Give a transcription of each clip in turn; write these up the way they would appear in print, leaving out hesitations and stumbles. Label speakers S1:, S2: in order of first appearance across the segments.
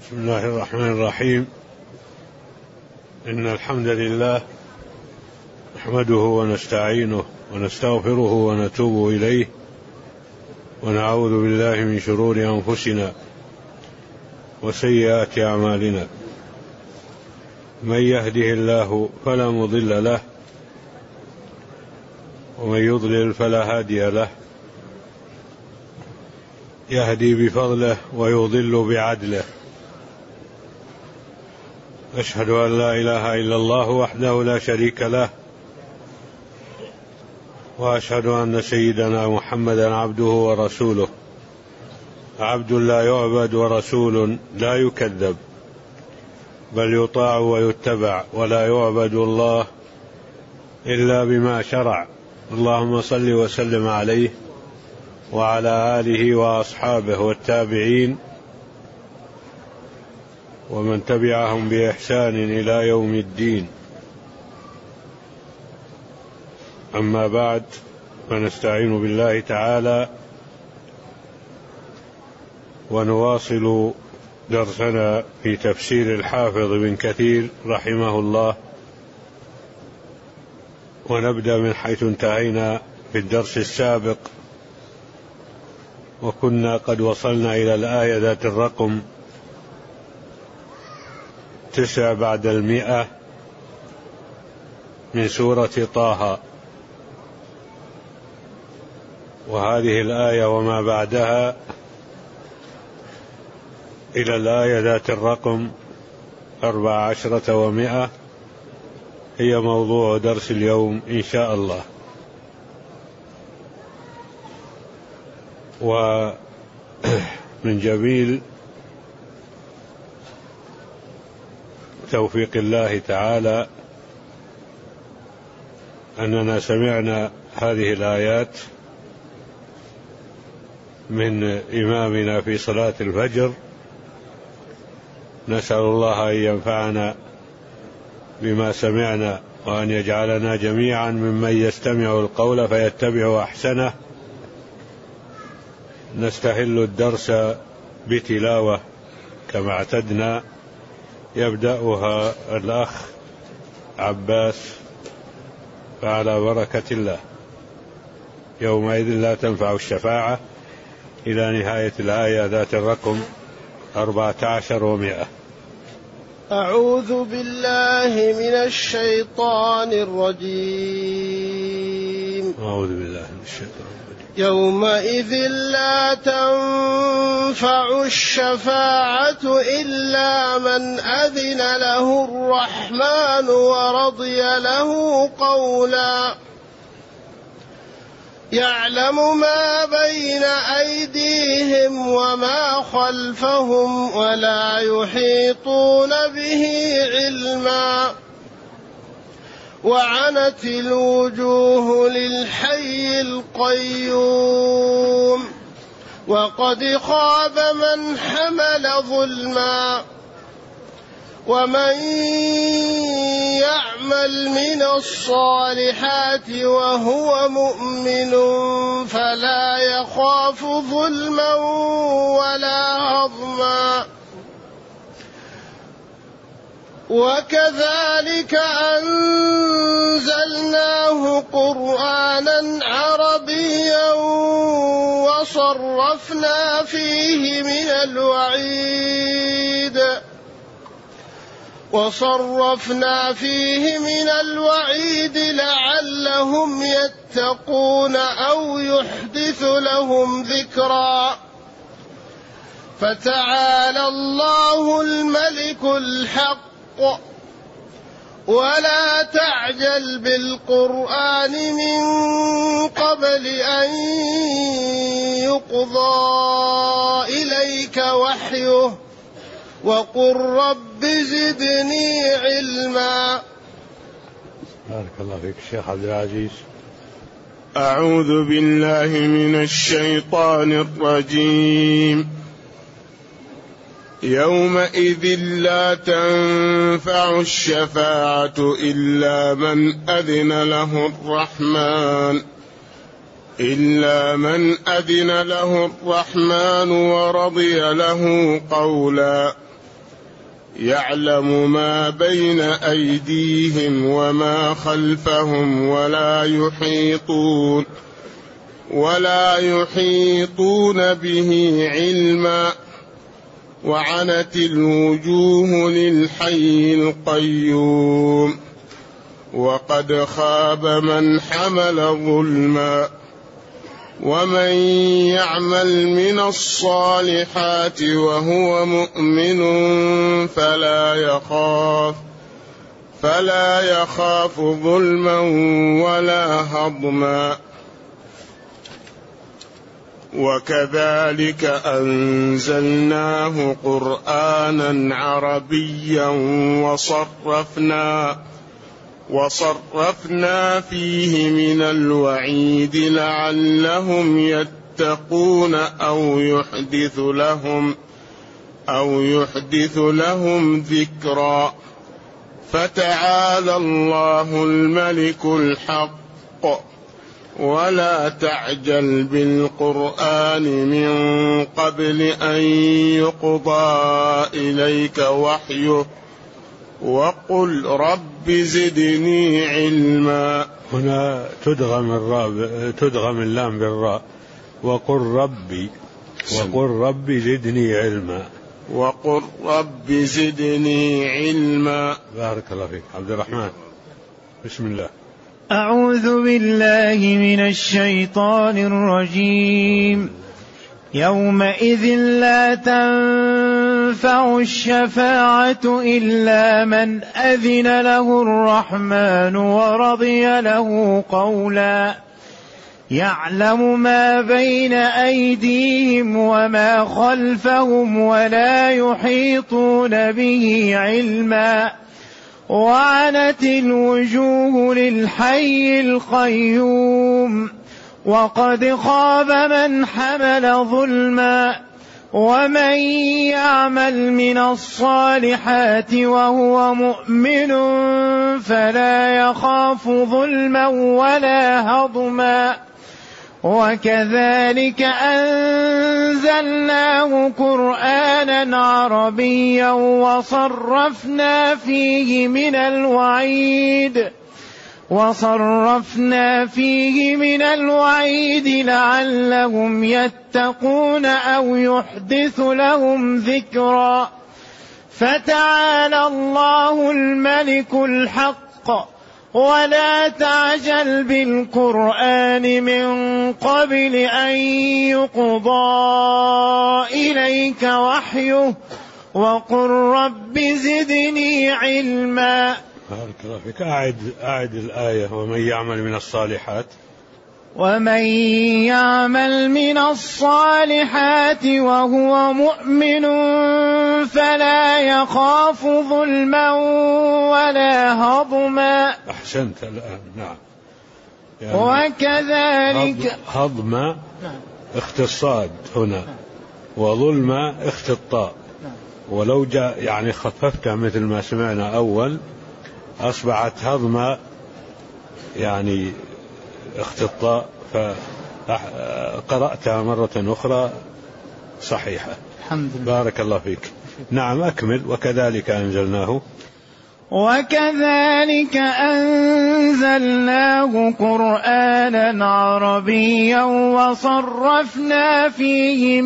S1: بسم الله الرحمن الرحيم. إن الحمد لله نحمده ونستعينه ونستغفره ونتوب إليه، ونعوذ بالله من شرور أنفسنا وسيئات أعمالنا. من يهده الله فلا مضل له، ومن يضلل فلا هادي له. يهدي بفضله ويضل بعدله. أشهد أن لا إله إلا الله وحده لا شريك له، وأشهد أن سيدنا محمدا عبده ورسوله، عبد لا يعبد ورسول لا يكذب، بل يطاع ويتبع، ولا يعبد الله إلا بما شرع. اللهم صل وسلم عليه وعلى آله وأصحابه والتابعين ومن تبعهم بإحسان إلى يوم الدين. أما بعد، فنستعين بالله تعالى ونواصل درسنا في تفسير الحافظ بن كثير رحمه الله، ونبدأ من حيث انتهينا في الدرس السابق، وكنا قد وصلنا إلى الآية ذات الرقم 9 بعد 100 من سورة طه، وهذه الآية وما بعدها إلى الآية ذات الرقم 14 و100 هي موضوع درس اليوم إن شاء الله. ومن جميل توفيق الله تعالى أننا سمعنا هذه الآيات من إمامنا في صلاة الفجر. نسأل الله أن ينفعنا بما سمعنا، وأن يجعلنا جميعا ممن يستمع القول فيتبع أحسنه. نستهل الدرس بتلاوة كما اعتدنا، يبدأها الأخ عباس، فعلى بركة الله. يومئذ لا تنفع الشفاعة إلى نهاية الآية ذات الرقم 14 و100.
S2: أعوذ بالله من الشيطان الرجيم.
S1: أعوذ بالله من الشيطان الرجيم.
S2: يومئذ لا تنفع الشفاعة إلا من أذن له الرحمن ورضي له قولا. يعلم ما بين أيديهم وما خلفهم ولا يحيطون به علما. وعنت الوجوه للحي القيوم وقد خاب من حمل ظلما. ومن يعمل من الصالحات وهو مؤمن فلا يخاف ظلما ولا هضما. وكذلك أنزلناه قرآنا عربيا وصرفنا فيه من الوعيد لعلهم يتقون أو يحدث لهم ذكرا. فتعالى الله الملك الحق، ولا تعجل بالقرآن من قبل أن يقضى إليك وحيه، وقل رب زدني علما.
S1: بارك الله فيك الشيخ عبد العزيز.
S3: أعوذ بالله من الشيطان الرجيم. يومئذ لا تنفع الشفاعة إلا من أذن له الرحمن ورضي له قولا. يعلم ما بين أيديهم وما خلفهم ولا يحيطون به علما وعنت الوجوه للحي القيوم وقد خاب من حمل ظلما ومن يعمل من الصالحات وهو مؤمن فلا يخاف ظلما ولا هضما وكذلك أنزلناه قرآنا عربيا وصرفنا فيه من الوعيد لعلهم يتقون أو يحدث لهم ذكرا فتعالى الله الملك الحق ولا تعجل بالقرآن من قبل أن يقضى إليك وحيه وقل رب زدني علما.
S1: هنا تدغم اللام بالراء وقل ربي زدني علما.
S3: وقل رب زدني علما.
S1: بارك الله فيك. عبد الرحمن بسم الله.
S4: أعوذ بالله من الشيطان الرجيم. يومئذ لا تنفع الشفاعة إلا من أذن له الرحمن ورضي له قولا يعلم ما بين أيديهم وما خلفهم ولا يحيطون به علما وعنت الوجوه للحي القيوم وقد خاب من حمل ظلما ومن يعمل من الصالحات وهو مؤمن فلا يخاف ظلما ولا هضما وكذلك أنزلناه قرآنا عربيا وصرفنا فيه من الوعيد لعلهم يتقون أو يحدث لهم ذكرا فتعالى الله الملك الحق ولا تعجل بالقرآن من قبل أن يقضى إليك وحيه وقل رب زدني علما.
S1: بارك الله فيك. أعد الآية.
S4: ومن يعمل من الصالحات وهو مؤمن فلا يخاف ظلما ولا هضما.
S1: أحسنت الآن. نعم.
S4: يعني وكذلك
S1: هضما اختصاد هنا وظلما اختطاء ولو جاء يعني خففتها مثل ما سمعنا أول أصبحت هضما يعني اختطاء فقرأتها مرة أخرى صحيحة.
S4: الحمد لله.
S1: بارك الله فيك. نعم أكمل. وكذلك أنزلناه
S4: قرآنا عربيا وصرفنا فيه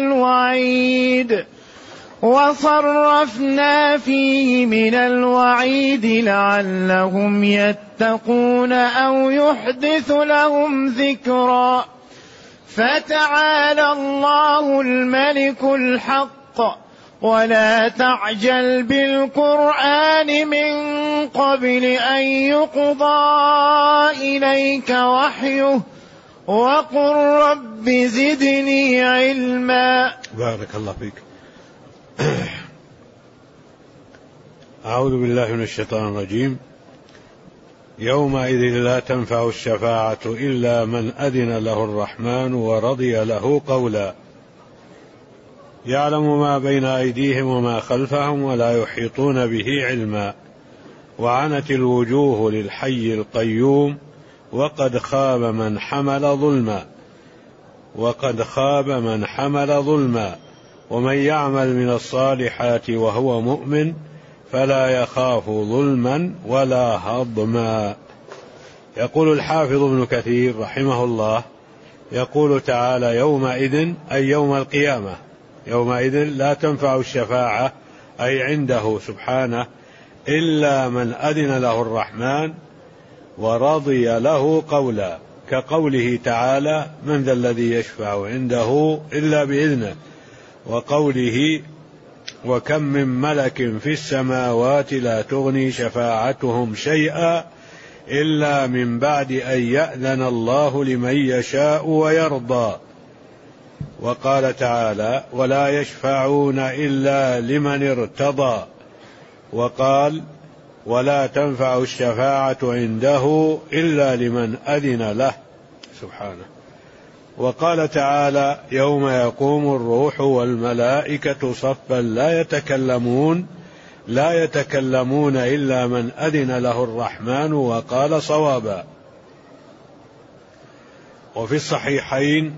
S4: من الوعيد لعلهم يتقون أو يحدث لهم ذكرا فتعالى الله الملك الحق ولا تعجل بالقرآن من قبل أن يقضى إليك وحيه وقل رب زدني علما.
S1: بارك الله فيك. أعوذ بالله من الشيطان الرجيم. يومئذ لا تنفع الشفاعة إلا من أذن له الرحمن ورضي له قولا يعلم ما بين أيديهم وما خلفهم ولا يحيطون به علما وعنت الوجوه للحي القيوم وقد خاب من حمل ظلما ومن يعمل من الصالحات وهو مؤمن فلا يخاف ظلما ولا هضما. يقول الحافظ ابن كثير رحمه الله: يقول تعالى: يومئذ أي يوم القيامة، يومئذ لا تنفع الشفاعة أي عنده سبحانه إلا من أذن له الرحمن ورضي له قولا، كقوله تعالى: من ذا الذي يشفع عنده إلا بإذنه، وقوله: وكم من ملك في السماوات لا تغني شفاعتهم شيئا إلا من بعد أن يأذن الله لمن يشاء ويرضى. وقال تعالى: ولا يشفعون إلا لمن ارتضى. وقال: ولا تنفع الشفاعة عنده إلا لمن أذن له سبحانه. وقال تعالى: يوم يقوم الروح والملائكة صفا لا يتكلمون إلا من أذن له الرحمن وقال صوابا. وفي الصحيحين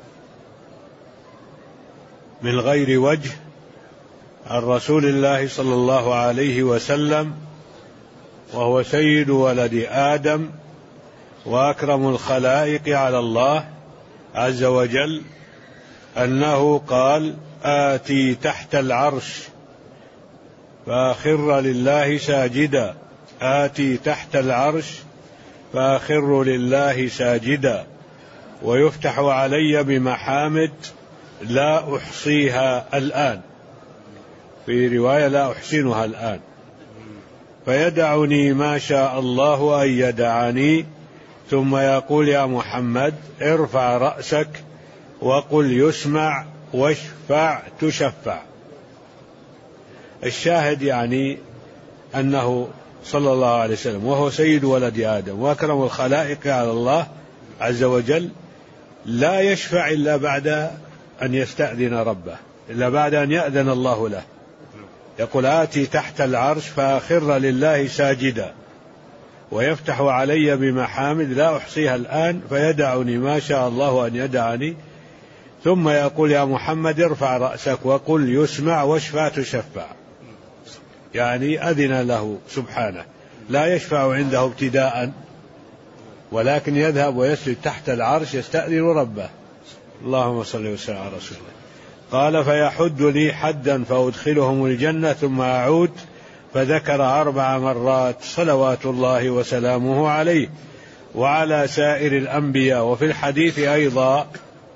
S1: من غير وجه عن رسول الله صلى الله عليه وسلم، وهو سيد ولد آدم وأكرم الخلائق على الله عز وجل، أنه قال: آتي تحت العرش فأخر لله ساجدا، آتي تحت العرش فأخر لله ساجدا، ويفتح علي بمحامد لا أحصيها الآن، في رواية لا أحسنها الآن، فيدعني ما شاء الله أن يدعني، ثم يقول: يا محمد ارفع رأسك وقل يسمع واشفع تشفع. الشاهد يعني أنه صلى الله عليه وسلم وهو سيد ولد آدم وأكرم الخلائق على الله عز وجل لا يشفع إلا بعد أن يستأذن ربه، إلا بعد أن يأذن الله له. يقول: آتي تحت العرش فأخر لله ساجدا، ويفتح علي بمحامد لا أحصيها الآن، فيدعني ما شاء الله أن يدعني، ثم يقول: يا محمد ارفع رأسك وقل يسمع واشفع تشفع. يعني أذن له سبحانه، لا يشفع عنده ابتداء، ولكن يذهب ويسجد تحت العرش يستأذن ربه. اللهم صل وسلم على رسول الله. قال: فيحد لي حدا فأدخلهم الجنة ثم أعود، فذكر 4 مرات صلوات الله وسلامه عليه وعلى سائر الأنبياء. وفي الحديث أيضا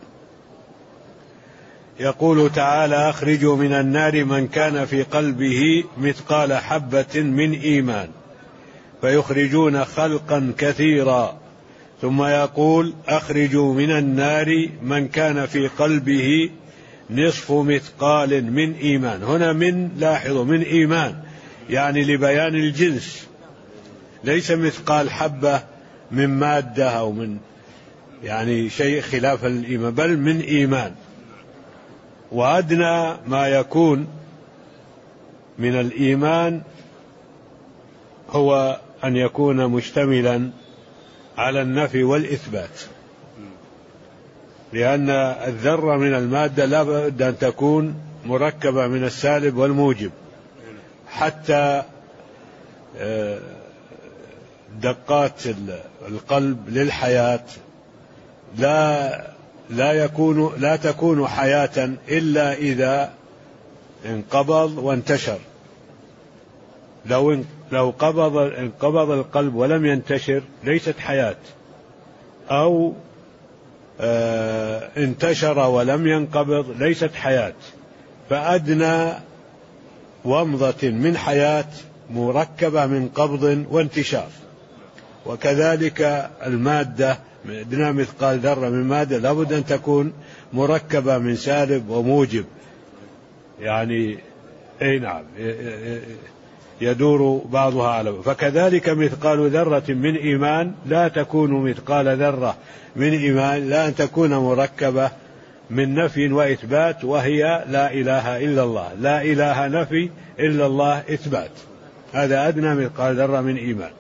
S1: يقول تعالى: أخرجوا من النار من كان في قلبه مثقال حبة من إيمان، فيخرجون خلقا كثيرا، ثم يقول: أخرجوا من النار من كان في قلبه نصف مثقال من إيمان. هنا من، لاحظوا، من إيمان، يعني لبيان الجنس، ليس مثقال حبة من مادة أو من يعني شيء خلاف الإيمان، بل من إيمان. وأدنى ما يكون من الإيمان هو أن يكون مشتملا على النفي والإثبات، لأن الذرة من المادة لا بد أن تكون مركبة من السالب والموجب، حتى دقات القلب للحياة لا تكون حياة إلا إذا انقبض وانتشر. لو انقبض القلب ولم ينتشر ليست حياة، أو انتشر ولم ينقبض ليست حياة. فأدنى ومضة من حياة مركبة من قبض وانتشار. وكذلك المادة أدنى مثقال ذرة من مادة لابد أن تكون مركبة من سالب وموجب، يعني أي نعم يدور بعضها على بعض. فكذلك مثقال ذرة من إيمان لا تكون مثقال ذرة من إيمان لا أن تكون مركبة من نفي وإثبات، وهي لا إله إلا الله، لا إله نفي إلا الله إثبات، هذا أدنى مثقال ذرة من إيمان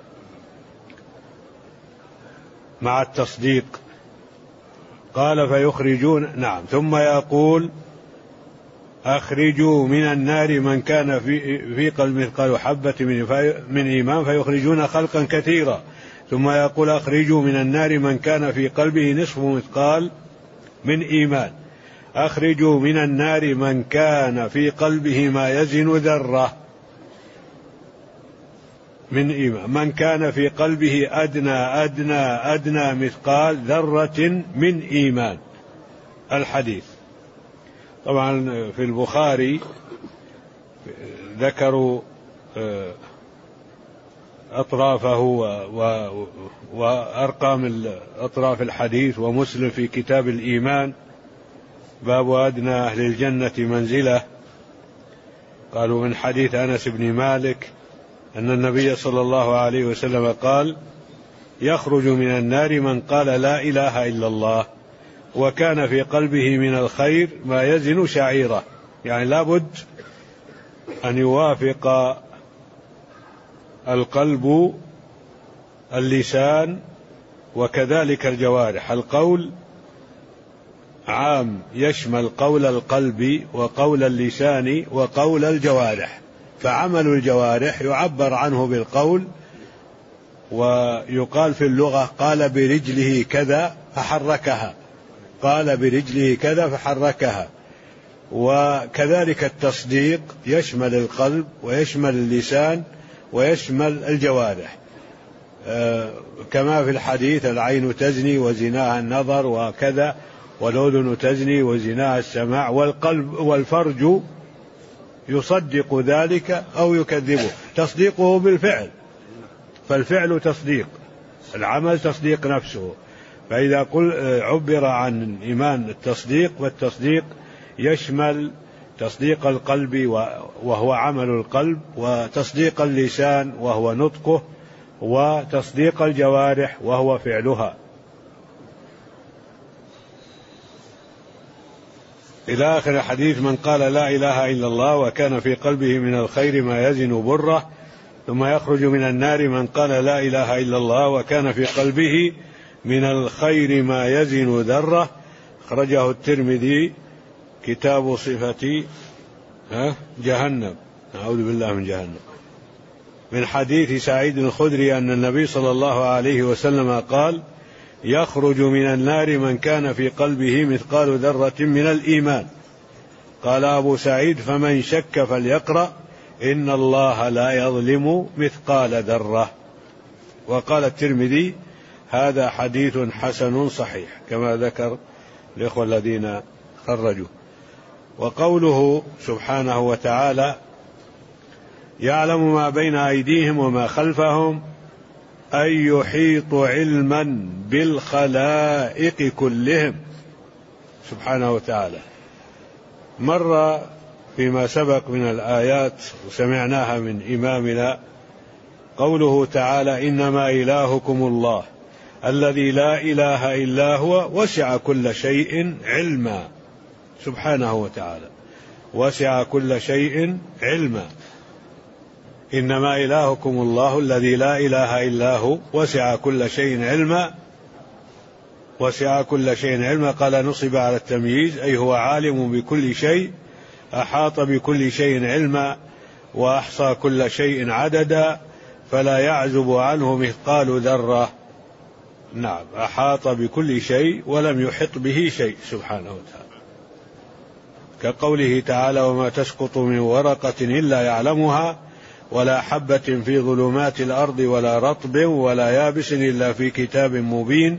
S1: مع التصديق. قال: فيخرجون، نعم، ثم يقول: أخرجوا من النار من كان في قلب مثقال حبة من إيمان فيخرجون خلقا كثيرا، ثم يقول أخرجوا من النار من كان في قلبه نصف مثقال من إيمان. أخرجوا من النار من كان في قلبه ما يزن ذرة من إيمان، من كان في قلبه أدنى مثقال ذرة من إيمان. الحديث طبعا في البخاري ذكروا أطرافه وأرقام أطراف الحديث، ومسلم في كتاب الإيمان باب أدنى أهل الجنة منزلة قالوا من حديث أنس بن مالك أن النبي صلى الله عليه وسلم قال يخرج من النار من قال لا إله إلا الله وكان في قلبه من الخير ما يزن شعيرة، يعني لابد أن يوافق القلب اللسان وكذلك الجوارح. القول عام يشمل قول القلب وقول اللسان وقول الجوارح، فعمل الجوارح يعبر عنه بالقول، ويقال في اللغة قال برجله كذا فحركها، قال برجله كذا فحركها. وكذلك التصديق يشمل القلب ويشمل اللسان ويشمل الجوارح، كما في الحديث العين تزني وزناها النظر وكذا، والأذن تزني وزناها السماع، والقلب والفرج يصدق ذلك أو يكذبه، تصديقه بالفعل، فالفعل تصديق، العمل تصديق نفسه. فإذا عبر عن إيمان التصديق، والتصديق يشمل تصديق القلب وهو عمل القلب، وتصديق اللسان وهو نطقه، وتصديق الجوارح وهو فعلها. إلى آخر الحديث من قال لا إله إلا الله وكان في قلبه من الخير ما يزن بره، ثم يخرج من النار من قال لا إله إلا الله وكان في قلبه من الخير ما يزن ذرة. أخرجه الترمذي كتاب صفة جهنم، نعوذ بالله من جهنم، من حديث سعيد الخدري أن النبي صلى الله عليه وسلم قال يخرج من النار من كان في قلبه مثقال ذرة من الإيمان. قال أبو سعيد فمن شك فليقرأ إن الله لا يظلم مثقال ذرة. وقال الترمذي هذا حديث حسن صحيح، كما ذكر الإخوة الذين خرجوا. وقوله سبحانه وتعالى يعلم ما بين أيديهم وما خلفهم أن يحيط علما بالخلائق كلهم سبحانه وتعالى. مر فيما سبق من الآيات وسمعناها من إمامنا قوله تعالى إنما إلهكم الله الذي لا إله إلا هو وسع كل شيء علما، سبحانه وتعالى وسع كل شيء علما. إنما إلهكم الله الذي لا إله إلا هو وسع كل شيء علما، وسع كل شيء علما. قال نصب على التمييز أي هو عالم بكل شيء، أحاط بكل شيء علما، وأحصى كل شيء عددا، فلا يعزب عنه مثقال ذرة. نعم، أحاط بكل شيء ولم يحط به شيء سبحانه وتعالى، كقوله تعالى وما تسقط من ورقة إلا يعلمها ولا حبة في ظلمات الأرض ولا رطب ولا يابس إلا في كتاب مبين.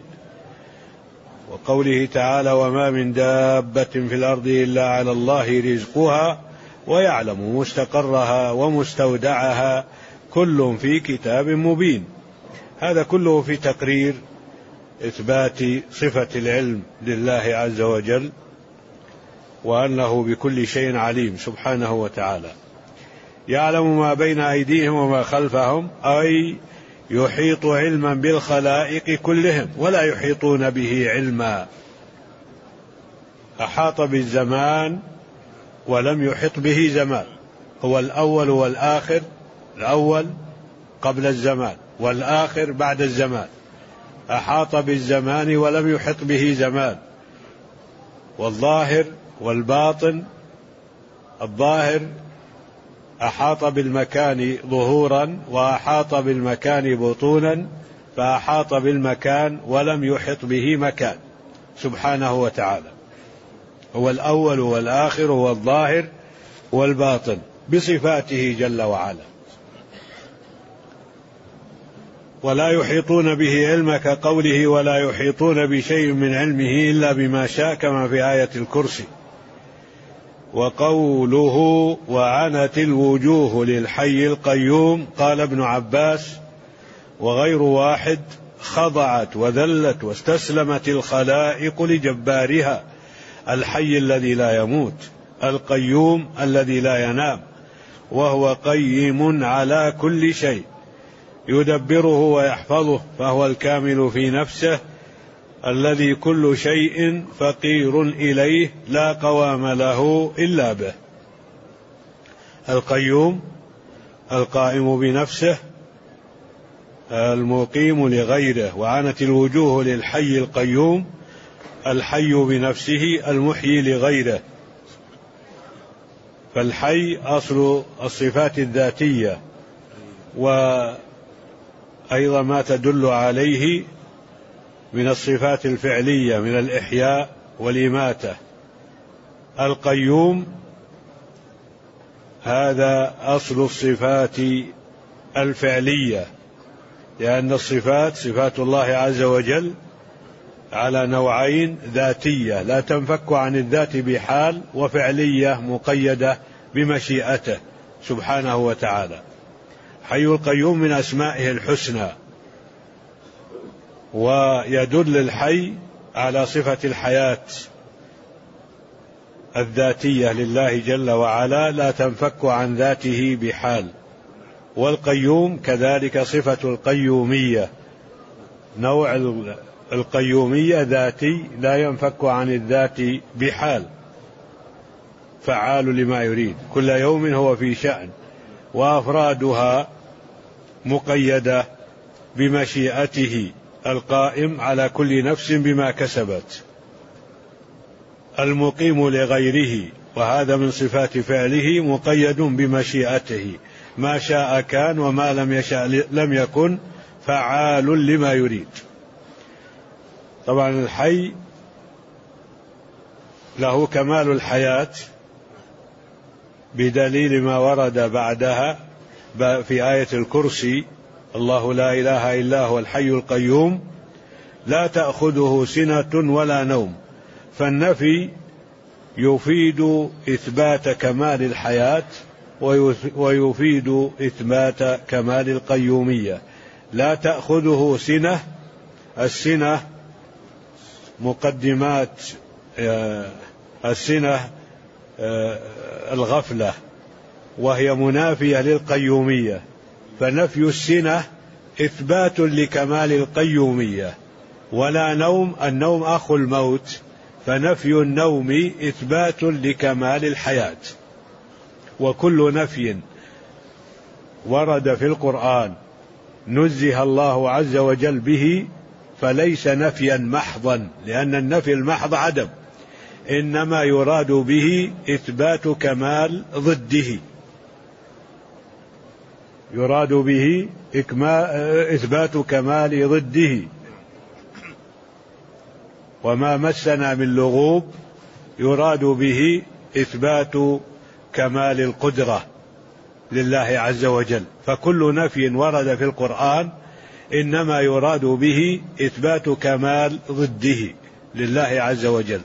S1: وقوله تعالى وما من دابة في الأرض إلا على الله رزقها ويعلم مستقرها ومستودعها كل في كتاب مبين. هذا كله في تقرير إثبات صفة العلم لله عز وجل، وأنه بكل شيء عليم سبحانه وتعالى. يعلم ما بين أيديهم وما خلفهم أي يحيط علما بالخلائق كلهم ولا يحيطون به علما. أحاط بالزمان ولم يحط به زمان، هو الأول والآخر، الأول قبل الزمان والآخر بعد الزمان. أحاط بالزمان ولم يحط به زمان، والظاهر والباطن الظاهر أحاط بالمكان ظهورا وأحاط بالمكان بطونا، فأحاط بالمكان ولم يحط به مكان سبحانه وتعالى. هو الأول والآخر والظاهر والباطن بصفاته جل وعلا. ولا يحيطون به علما كقوله ولا يحيطون بشيء من علمه إلا بما شاء كما في آية الكرسي. وقوله وعنت الوجوه للحي القيوم، قال ابن عباس وغير واحد خضعت وذلت واستسلمت الخلائق لجبارها، الحي الذي لا يموت القيوم الذي لا ينام، وهو قيم على كل شيء يدبره ويحفظه، فهو الكامل في نفسه الذي كل شيء فقير إليه لا قوام له إلا به. القيوم القائم بنفسه المقيم لغيره. وعنت الوجوه للحي القيوم، الحي بنفسه المحيي لغيره. فالحي أصل الصفات الذاتية، وأيضا ما تدل عليه من الصفات الفعلية من الإحياء والإماتة. القيوم هذا أصل الصفات الفعلية، لأن الصفات صفات الله عز وجل على نوعين: ذاتية لا تنفك عن الذات بحال، وفعلية مقيدة بمشيئته سبحانه وتعالى. حي القيوم من أسمائه الحسنى، ويدل الحي على صفة الحياة الذاتية لله جل وعلا لا تنفك عن ذاته بحال. والقيوم كذلك صفة القيومية، نوع القيومية ذاتي لا ينفك عن الذات بحال، فعال لما يريد، كل يوم هو في شأن، وأفرادها مقيدة بمشيئته القائم على كل نفس بما كسبت. المقيم لغيره، وهذا من صفات فعله مقيد بمشيئته، ما شاء كان وما لم يشاء لم يكن، فعال لما يريد. طبعا الحي له كمال الحياة بدليل ما ورد بعدها في آية الكرسي: الله لا إله إلا هو الحي القيوم لا تأخذه سنة ولا نوم. فالنفي يفيد إثبات كمال الحياة ويفيد إثبات كمال القيومية. لا تأخذه سنة، السنة مقدمات السنة الغفلة، وهي منافية للقيومية، فنفي السنة إثبات لكمال القيومية. ولا نوم، النوم أخو الموت، فنفي النوم إثبات لكمال الحياة. وكل نفي ورد في القرآن نزه الله عز وجل به فليس نفيا محضا، لأن النفي المحض عدم، إنما يراد به إثبات كمال ضده، يراد به إثبات كمال ضده. وما مسنا من لغوب يراد به إثبات كمال القدرة لله عز وجل. فكل نفي ورد في القرآن إنما يراد به إثبات كمال ضده لله عز وجل.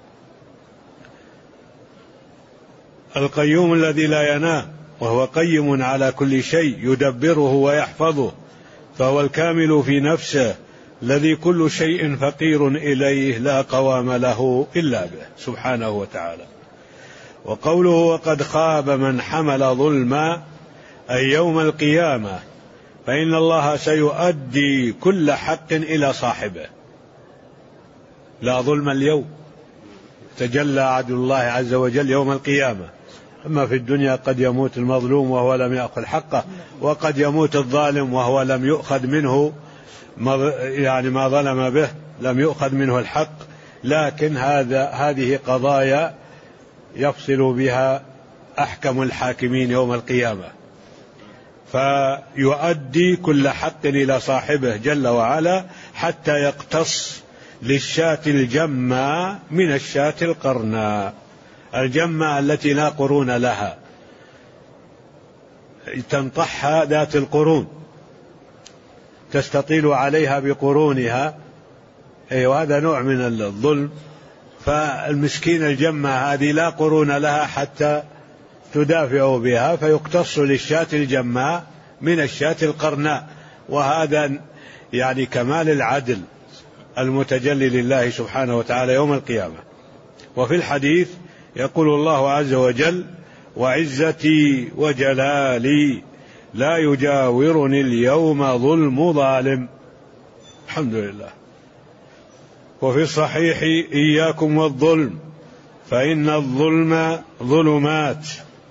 S1: القيوم الذي لا ينام، وهو قيم على كل شيء يدبره ويحفظه، فهو الكامل في نفسه الذي كل شيء فقير إليه لا قوام له إلا به سبحانه وتعالى. وقوله وقد خاب من حمل ظلما، أي يوم القيامة، فإن الله سيؤدي كل حق إلى صاحبه. لا ظلم اليوم، تجلى عدل الله عز وجل يوم القيامة. أما في الدنيا قد يموت المظلوم وهو لم يأخذ حقه، وقد يموت الظالم وهو لم يؤخذ منه ما ظلم به، لم يؤخذ منه الحق. لكن هذه قضايا يفصل بها أحكم الحاكمين يوم القيامة، فيؤدي كل حق إلى صاحبه جل وعلا حتى يقتص للشاة الجمة من الشاة القرناء، الجمة التي لا قرون لها، تنطحها ذات القرون، تستطيل عليها بقرونها، وهذا نوع من الظلم. فالمسكين الجمة هذه لا قرون لها حتى تدافع بها، فيقتص للشاة الجماء من الشاة القرناء، وهذا يعني كمال العدل المتجلي لله سبحانه وتعالى يوم القيامة. وفي الحديث يقول الله عز وجل: وعزتي وجلالي لا يجاورني اليوم ظلم ظالم. الحمد لله. وفي الصحيح: إياكم والظلم فإن الظلم ظلمات.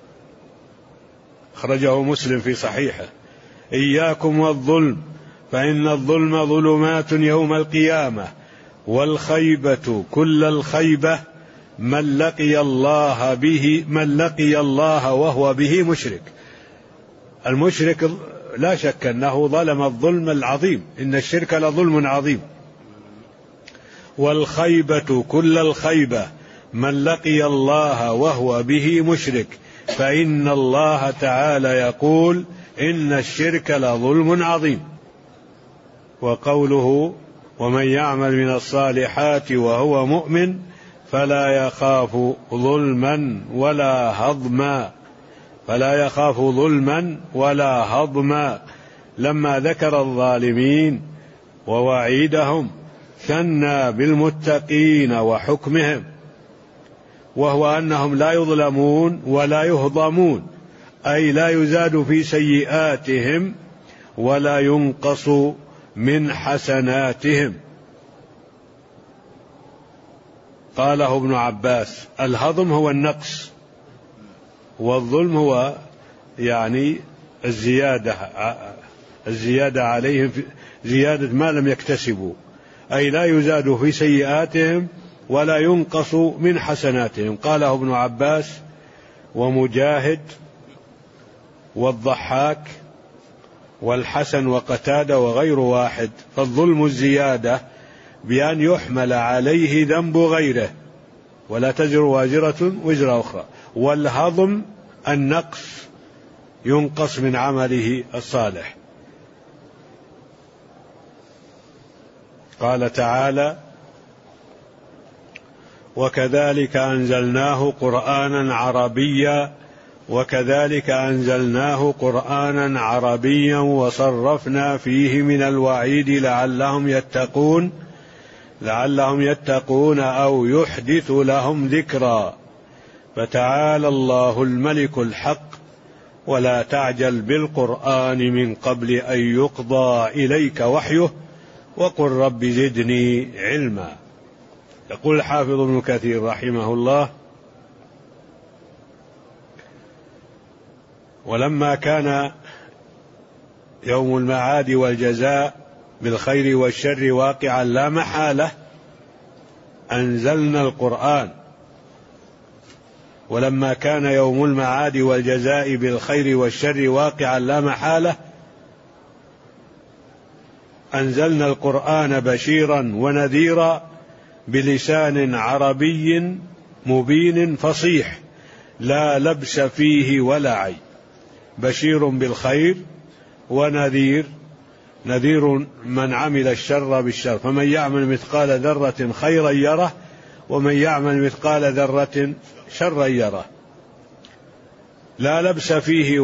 S1: أخرجه مسلم في صحيحه: إياكم والظلم فإن الظلم ظلمات يوم القيامة، والخيبة كل الخيبة من لقي الله وهو به مشرك. المشرك لا شك أنه ظلم الظلم العظيم، إن الشرك لظلم عظيم. والخيبة كل الخيبة من لقي الله وهو به مشرك، فإن الله تعالى يقول: إن الشرك لظلم عظيم. وقوله: ومن يعمل من الصالحات وهو مؤمن فلا يخاف ظلما ولا هضما، فلا يخاف ظلما ولا هضما. لما ذكر الظالمين ووعيدهم ثنى بالمتقين وحكمهم، وهو أنهم لا يظلمون ولا يهضمون، أي لا يزاد في سيئاتهم ولا ينقص من حسناتهم. قاله ابن عباس: الهضم هو النقص، والظلم هو يعني الزيادة عليهم، زيادة ما لم يكتسبوا، أي لا يزاد في سيئاتهم ولا ينقص من حسناتهم. قاله ابن عباس ومجاهد والضحاك والحسن وقتادة وغير واحد. فالظلم الزيادة بأن يحمل عليه ذنب غيره ولا تزر وازرة وزر أخرى، والهضم النقص، ينقص من عمله الصالح. قال تعالى: وكذلك أنزلناه قرآنا عربيا وصرفنا فيه من الوعيد لعلهم يتقون أو يحدث لهم ذكرا. فتعالى الله الملك الحق ولا تعجل بالقرآن من قبل أن يقضى إليك وحيه وقل رب زدني علما. يقول الحافظ ابن كثير رحمه الله: ولما كان يوم المعاد والجزاء بالخير والشر واقعا لا محالة أنزلنا القرآن. ولما كان يوم المعاد والجزاء بالخير والشر واقعا لا محالة أنزلنا القرآن بشيرا ونذيرا بلسان عربي مبين فصيح لا لبس فيه ولا عيب. بشير بالخير ونذير من عمل الشر بالشر، فمن يعمل مثقال ذرة خيرا يره ومن يعمل مثقال ذرة شرا يره. لا لبس فيه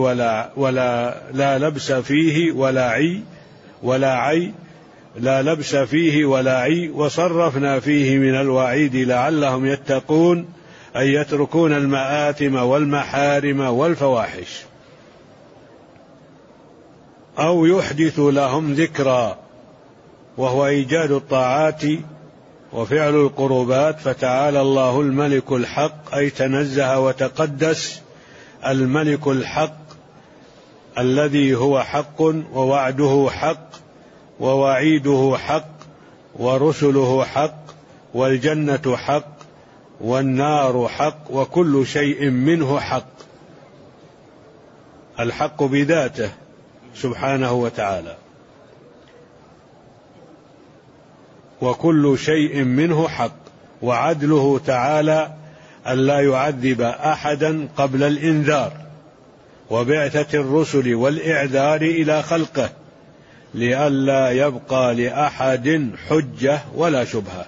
S1: ولا عي وصرفنا فيه من الوعيد لعلهم يتقون أن يتركون المآثم والمحارم والفواحش أو يحدث لهم ذكرا، وهو إيجاد الطاعات وفعل القربات. فتعالى الله الملك الحق، أي تنزه وتقدس الملك الحق الذي هو حق، ووعده حق، ووعيده حق، ورسله حق، والجنة حق، والنار حق، وكل شيء منه حق. الحق بذاته سبحانه وتعالى، وكل شيء منه حق، وعدله تعالى ألا يعذب أحدا قبل الإنذار وبعثة الرسل والإعذار إلى خلقه لئلا يبقى لأحد حجة ولا شبهة.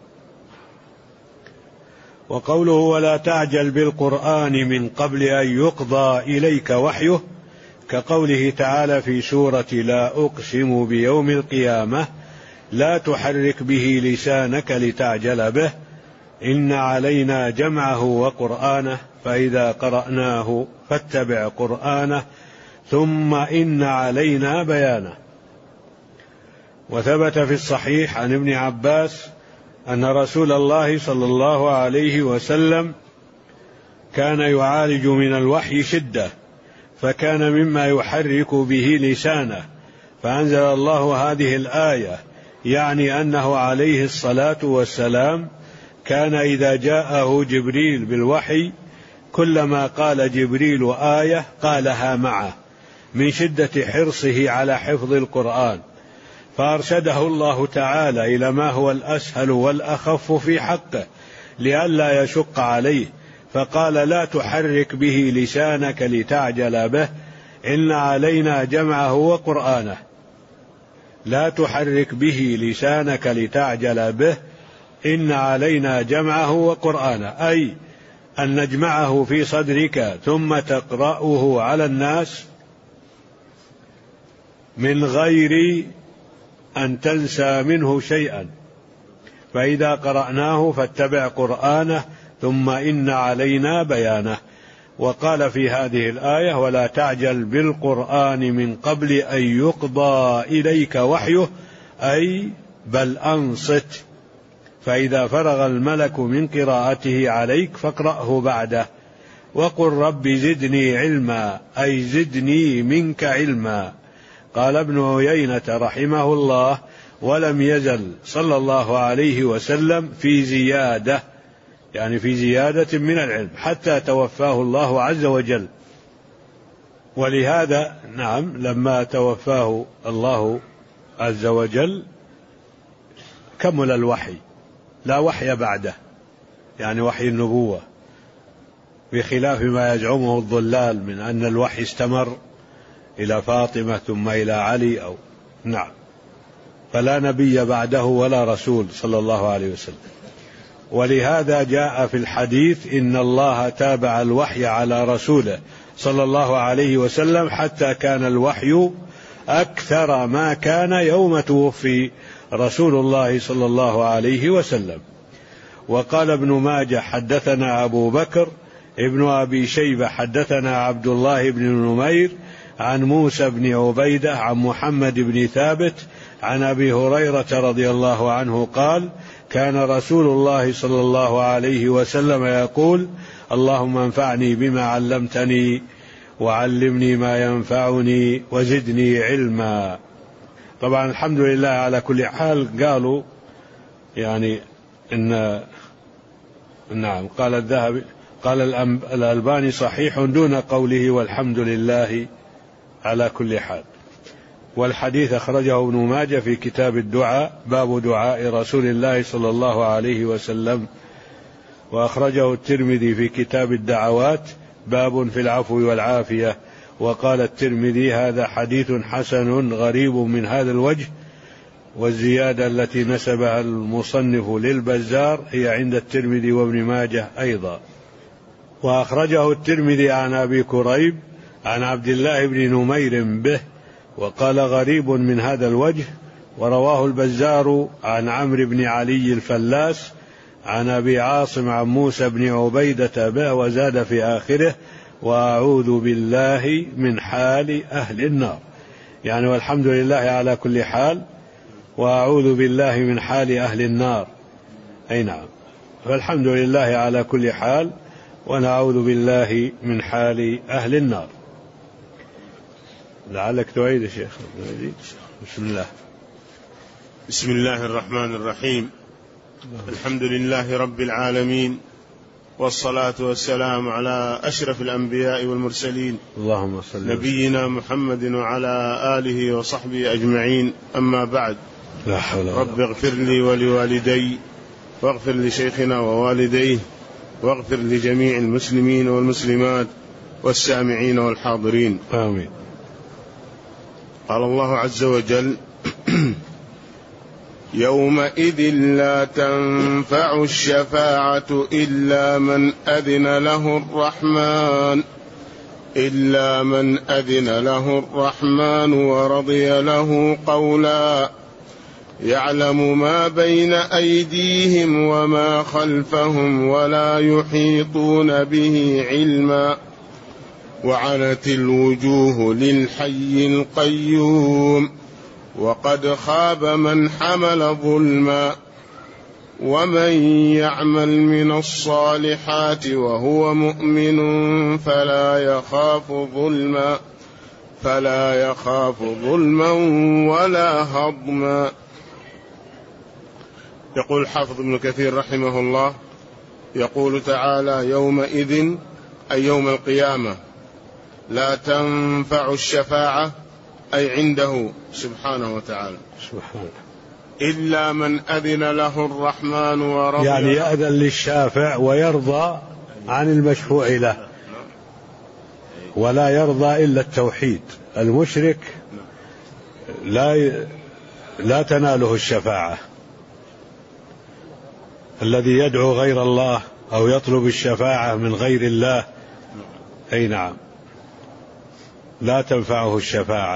S1: وقوله ولا تعجل بالقرآن من قبل أن يقضى إليك وحيه كقوله تعالى في سورة لا أقسم بيوم القيامة لا تحرك به لسانك لتعجل به إن علينا جمعه وقرآنه فإذا قرأناه فاتبع قرآنه ثم إن علينا بيانه. وثبت في الصحيح عن ابن عباس أن رسول الله صلى الله عليه وسلم كان يعالج من الوحي شدة، فكان مما يحرك به لسانه، فأنزل الله هذه الآية، يعني أنه عليه الصلاة والسلام كان إذا جاءه جبريل بالوحي كلما قال جبريل آية قالها معه من شدة حرصه على حفظ القرآن، فأرشده الله تعالى إلى ما هو الأسهل والأخف في حقه لئلا يشق عليه، فقال لا تحرك به لسانك لتعجل به إن علينا جمعه وقرآنه. لا تحرك به لسانك لتعجل به إن علينا جمعه وقرآنه، أي أن نجمعه في صدرك ثم تقرأه على الناس من غير أن تنسى منه شيئا، فإذا قرأناه فاتبع قرآنه ثم إن علينا بيانه. وقال في هذه الآية ولا تعجل بالقرآن من قبل أن يقضى إليك وحيه، أي بل أنصت، فإذا فرغ الملك من قراءته عليك فاقرأه بعده، وقل رب زدني علما، أي زدني منك علما. قال ابن عيينة رحمه الله ولم يزل صلى الله عليه وسلم في زيادة، يعني في زيادة من العلم حتى توفاه الله عز وجل. ولهذا نعم لما توفاه الله عز وجل كمل الوحي، لا وحي بعده، يعني وحي النبوة، بخلاف ما يزعمه الضلال من أن الوحي استمر إلى فاطمة ثم إلى علي أو نعم، فلا نبي بعده ولا رسول صلى الله عليه وسلم. ولهذا جاء في الحديث إن الله تابع الوحي على رسوله صلى الله عليه وسلم حتى كان الوحي أكثر ما كان يوم توفي رسول الله صلى الله عليه وسلم. وقال ابن ماجه حدثنا أبو بكر ابن أبي شيبة حدثنا عبد الله بن نمير عن موسى بن عبيدة عن محمد بن ثابت عن أبي هريرة رضي الله عنه قال كان رسول الله صلى الله عليه وسلم يقول اللهم انفعني بما علمتني وعلمني ما ينفعني وزدني علما. طبعا الحمد لله على كل حال. قالوا يعني إن نعم قال الذهبي قال الألباني صحيح دون قوله والحمد لله على كل حال. والحديث أخرجه ابن ماجه في كتاب الدعاء باب دعاء رسول الله صلى الله عليه وسلم، وأخرجه الترمذي في كتاب الدعوات باب في العفو والعافية. وقال الترمذي هذا حديث حسن غريب من هذا الوجه، والزيادة التي نسبها المصنف للبزار هي عند الترمذي وابن ماجه أيضا. وأخرجه الترمذي عن أبي كريب عن عبد الله بن نمير به، وقال غريب من هذا الوجه. ورواه البزار عن عمرو بن علي الفلاس عن أبي عاصم عن موسى بن عبيدة به، وزاد في آخره وأعوذ بالله من حال أهل النار، يعني والحمد لله على كل حال وأعوذ بالله من حال أهل النار. أي نعم، فالحمد لله على كل حال ونعوذ بالله من حال أهل النار. لعلك تعيد يا شيخ. بسم الله.
S3: بسم الله الرحمن الرحيم. الحمد لله رب العالمين، والصلاة والسلام على أشرف الأنبياء والمرسلين
S1: اللهم صل
S3: نبينا محمد وعلى آله وصحبه أجمعين. أما بعد،
S1: لا حول ولا
S3: رب اغفر لي ولوالدي واغفر لشيخنا ووالديه واغفر لجميع المسلمين والمسلمات والسامعين والحاضرين،
S1: آمين.
S3: قال الله عز وجل: يومئذ لا تنفع الشفاعة إلا من أذن له الرحمن ورضي له قولا، يعلم ما بين أيديهم وما خلفهم ولا يحيطون به علما، وعنت الوجوه للحي القيوم، وقد خاب من حمل ظلما، ومن يعمل من الصالحات وهو مؤمن فلا يخاف ظلما ولا هضما. يقول الحافظ ابن كثير رحمه الله: يقول تعالى: يومئذ أي يوم القيامة لا تنفع الشفاعة، أي عنده سبحانه وتعالى، إلا من أذن له الرحمن ورضي،
S1: يعني يأذن للشافع ويرضى عن المشفوع له، ولا يرضى إلا التوحيد. المشرك لا تناله الشفاعة. الذي يدعو غير الله أو يطلب الشفاعة من غير الله، أي نعم، لا تنفعه الشفاعة.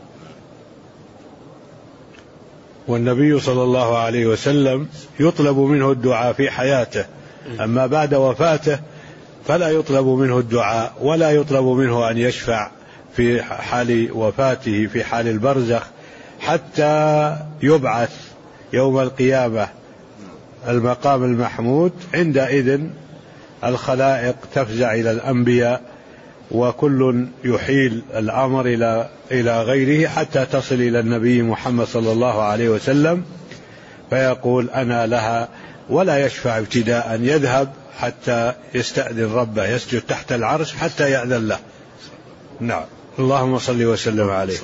S1: والنبي صلى الله عليه وسلم يطلب منه الدعاء في حياته، أما بعد وفاته فلا يطلب منه الدعاء، ولا يطلب منه أن يشفع في حال وفاته في حال البرزخ، حتى يبعث يوم القيامة المقام المحمود. عندئذ الخلائق تفزع إلى الأنبياء، وكل يحيل الأمر إلى غيره حتى تصل إلى النبي محمد صلى الله عليه وسلم، فيقول: أنا لها، ولا يشفع ابتداء، يذهب حتى يستأذن ربه، يسجد تحت العرش حتى يأذن له. نعم، اللهم صل وسلم عليه.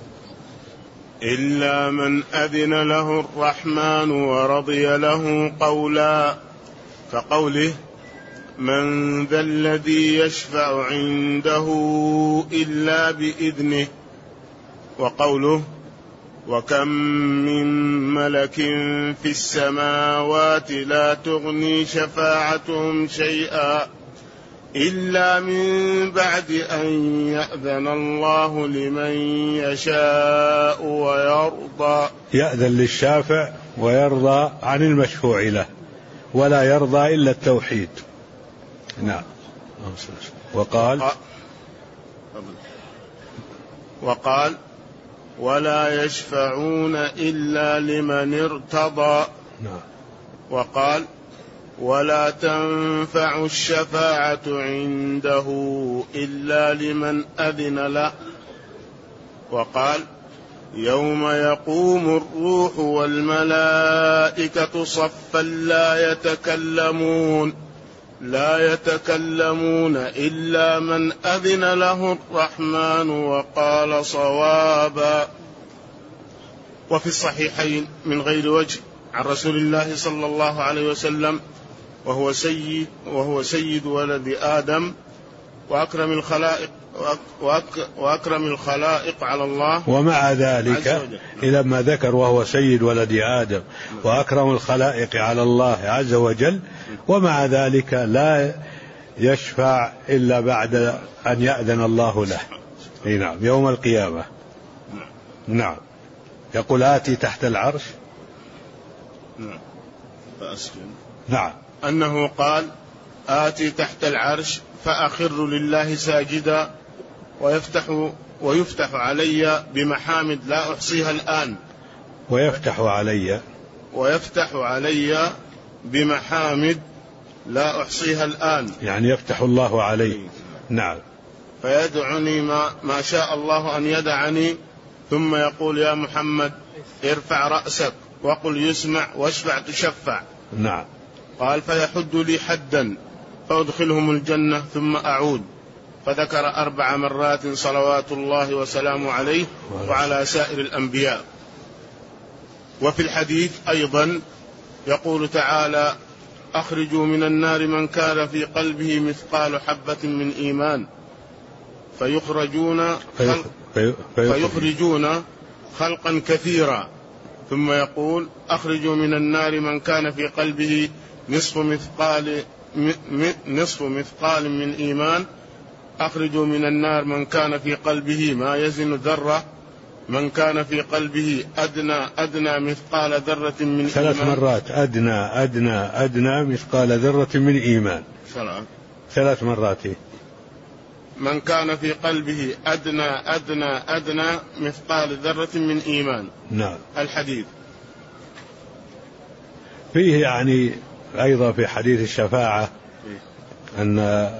S3: إلا من أذن له الرحمن ورضي له قولا، كقوله: من ذا الذي يشفع عنده إلا بإذنه، وقوله: وكم من ملك في السماوات لا تغني شفاعتهم شيئا إلا من بعد أن يأذن الله لمن يشاء ويرضى.
S1: يأذن للشافع ويرضى عن المشفوع له، ولا يرضى إلا التوحيد. نعم.
S3: وقال: ولا يشفعون إلا لمن ارتضى.
S1: نعم.
S3: وقال: ولا تنفع الشفاعة عنده إلا لمن أذن له. وقال: يوم يقوم الروح والملائكة صفا لا يتكلمون إلا من أذن له الرحمن وقال صوابا. وفي الصحيحين من غير وجه عن رسول الله صلى الله عليه وسلم: وهو سيد ولد آدم وأكرم الخلائق على الله.
S1: ومع ذلك إلى ما ذكر وهو سيد ولد آدم وأكرم الخلائق على الله عز وجل، ومع ذلك لا يشفع إلا بعد أن يأذن الله له. نعم، يوم القيامة. نعم. يقول: آتي تحت العرش. نعم.
S3: أنه قال: آتي تحت العرش فأخر لله ساجدا ويفتح علي بمحامد لا أحصيها الآن. ويفتح علي بمحامد لا أحصيها الآن،
S1: يعني يفتح الله عليه. نعم.
S3: فيدعني ما شاء الله أن يدعني، ثم يقول: يا محمد ارفع رأسك وقل يسمع واشفع تشفع.
S1: نعم.
S3: قال: فيحد لي حدا فأدخلهم الجنة ثم أعود. فذكر 4 مرات صلوات الله وسلامه عليه وعلى سائر الأنبياء. وفي الحديث أيضا يقول تعالى: أخرجوا من النار من كان في قلبه مثقال حبة من إيمان فيخرجون خلقا كثيرا. ثم يقول: أخرجوا من النار من كان في قلبه نصف مثقال من إيمان. أخرجوا من النار من كان في قلبه ما يزن ذرة، من كان في قلبه أدنى مثقال ذرة من
S1: 3
S3: إيمان.
S1: مرات أدنى مثقال ذرة من إيمان. 3 مرات.
S3: من كان في قلبه أدنى مثقال ذرة من إيمان.
S1: نعم.
S3: الحديث
S1: فيه يعني أيضا في حديث الشفاعة أن